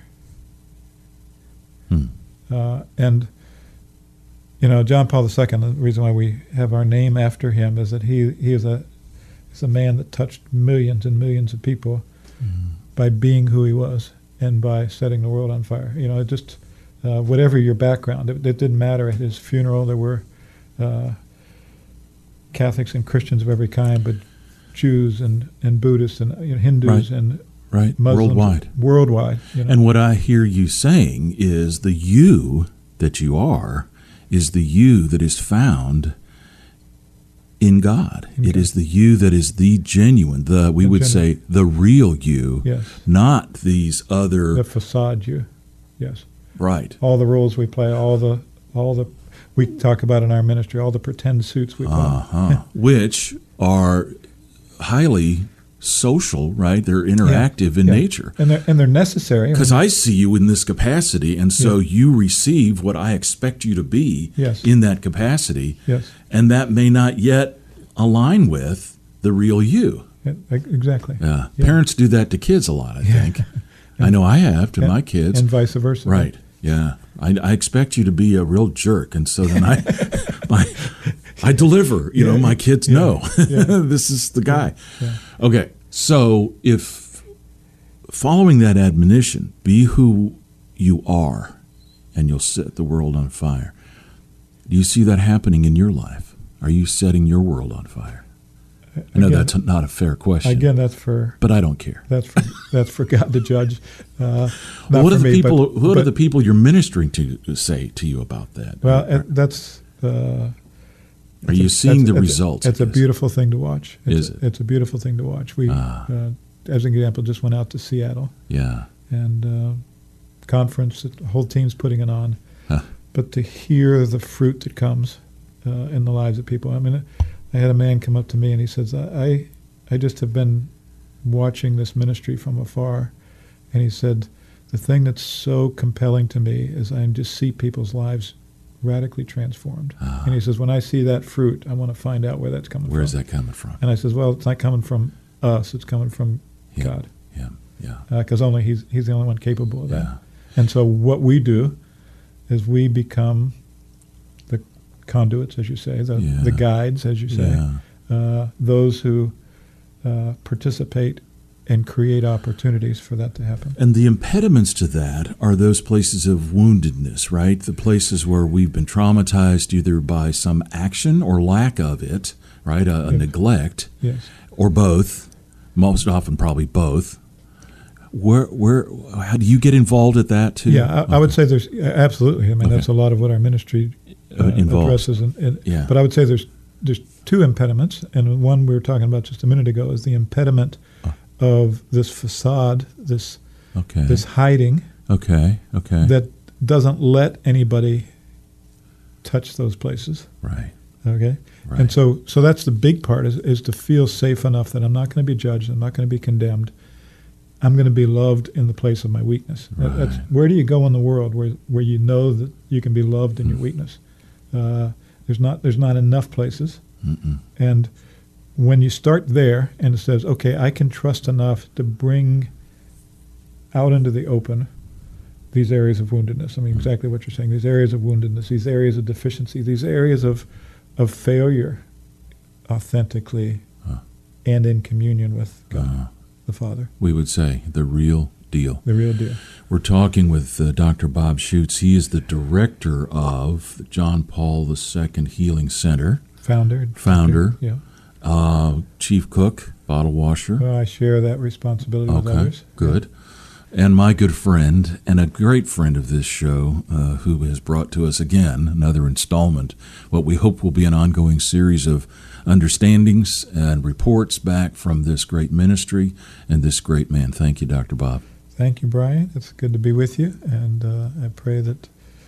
Hmm. Uh, and you know, John Paul the Second. The reason why we have our name after him is that he he is a he's a man that touched millions and millions of people by being who he was and by setting the world on fire. You know, it just uh, whatever your background, it, it didn't matter. At his funeral, there were uh, Catholics and Christians of every kind, but Jews and, and Buddhists and you know, Hindus Right. and Right. Muslims Worldwide. Worldwide. You know? And what I hear you saying is the you that you are is the you that is found in God. In It God. is the you that is the genuine, the we The would genuine. say the real you, Yes. not these other The facade you, yes. right. All the roles we play, all the all the we talk about in our ministry, all the pretend suits we put on. Uh-huh. Which are highly social, right? They're interactive in Yeah. nature. and they're and they're necessary. Because I see you in this capacity, and so Yeah. you receive what I expect you to be Yes. in that capacity, Yes. and that may not yet align with the real you. Yeah, exactly. Yeah. Yeah. Parents do that to kids a lot, I think. I know I have to and, my kids. and vice versa. Right. Yeah. I, I expect you to be a real jerk, and so then I, my, I deliver. You Yeah. know, my kids Yeah. know Yeah. this is the guy. Yeah. Okay, so if following that admonition, be who you are, and you'll set the world on fire. Do you see that happening in your life? Are you setting your world on fire? I know Again- that's not a fair question. Again, that's for. But I don't care. That's for that's for God to judge. Uh, not what are for the me, people? but- what are but- the people you're ministering to say to you about that? Well, it, that's. Uh, Are it's you a- seeing it's- the it's- results? It's I a guess? beautiful thing to watch. It's Is a, it? It's a beautiful thing to watch. We, Ah. uh, as an example, just went out to Seattle. Yeah. And uh, conference that the whole team's putting it on. Huh. But to hear the fruit that comes uh, in the lives of people. I mean, I had a man come up to me and he says, I, I just have been watching this ministry from afar. And he said, the thing that's so compelling to me is I just see people's lives radically transformed. Ah. And he says, when I see that fruit, I want to find out where that's coming Where from. is that coming from? And I says, well, it's not coming from us. It's coming from Yeah. God. Yeah. Yeah. Because only he's he's the only one capable of that. Yeah. And so what we do is we become the conduits, as you say, the, Yeah. the guides, as you say, Yeah. uh, those who uh, participate and create opportunities for that to happen. And the impediments to that are those places of woundedness, right? The places where we've been traumatized either by some action or lack of it, right? A, a Yes. neglect, Yes. or both. Most often, probably both. Where, where, how do you get involved at that too? Yeah, I, I would say there's absolutely. I mean, Okay. that's a lot of what our ministry uh, Involves. addresses. And, and, Yeah. But I would say there's there's two impediments, and one we were talking about just a minute ago is the impediment of this facade, this Okay. this hiding. Okay. Okay. That doesn't let anybody touch those places. Right. Okay. Right. And so so that's the big part is is to feel safe enough that I'm not going to be judged. I'm not going to be condemned. I'm going to be loved in the place of my weakness. That- That's, where do you go in the world where where you know that you can be loved in your weakness? Uh, there's not there's not enough places. Mm-mm. And when you start there and it says, okay, I can trust enough to bring out into the open these areas of woundedness. I mean, exactly what you're saying. These areas of woundedness, these areas of deficiency, these areas of of failure, authentically and in communion with God, Uh, the Father. we would say the real deal. The real deal. We're talking with uh, Doctor Bob Schutz. He is the director of the John Paul the Second Healing Center. Founder. Founder. Yeah. Uh, chief cook, bottle washer. Well, I share that responsibility with Okay, others. good. And my good friend, and a great friend of this show, uh, who has brought to us again another installment, what we hope will be an ongoing series of understandings and reports back from this great ministry and this great man. Thank you, Doctor Bob. Thank you, Brian. It's good to be with you, and uh, I pray that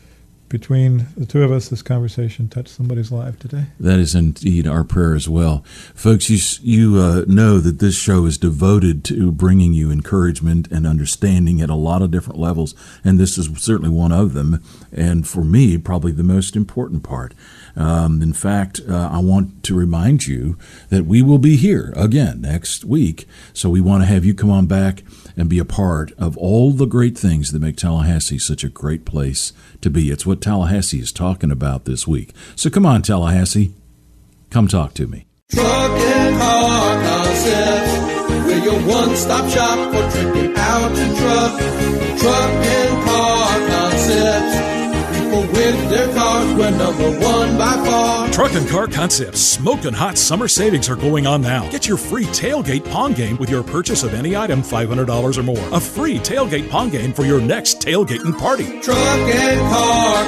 between the two of us, this conversation touched somebody's life today. That is indeed our prayer as well. Folks, you, you uh, know that this show is devoted to bringing you encouragement and understanding at a lot of different levels, and this is certainly one of them, and for me, probably the most important part. Um, in fact, uh, I want to remind you that we will be here again next week, so we want to have you come on back and be a part of all the great things that make Tallahassee such a great place to be. It's what Tallahassee is talking about this week. So come on, Tallahassee, come talk to me. Truck and Car Concepts, we're your one-stop shop for tripping out your truck. Truck and Car Concepts, people with their cars, we're number one by far. Truck and Car Concepts smoking hot summer savings are going on now. Get your free tailgate pong game with your purchase of any item five hundred dollars or more. A free tailgate pong game for your next tailgating party. Truck and Car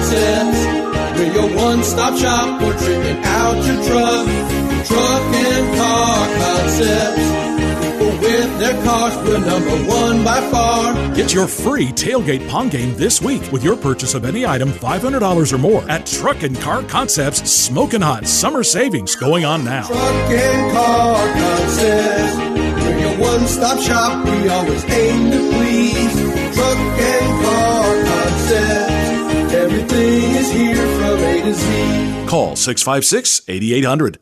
Concepts, we're your one-stop shop for tripping out your truck. Truck and Car Concepts, people with their cars, we're number one by far. Get your free tailgate pong game this week with your purchase of any item five hundred dollars or more at Truck and Car Concepts. Smoking hot summer savings going on now. Truck and Car Concepts, we're your one-stop shop, we always aim to please. Truck and Car Concepts, everything is here from A to Z. Call six five six, eight eight hundred.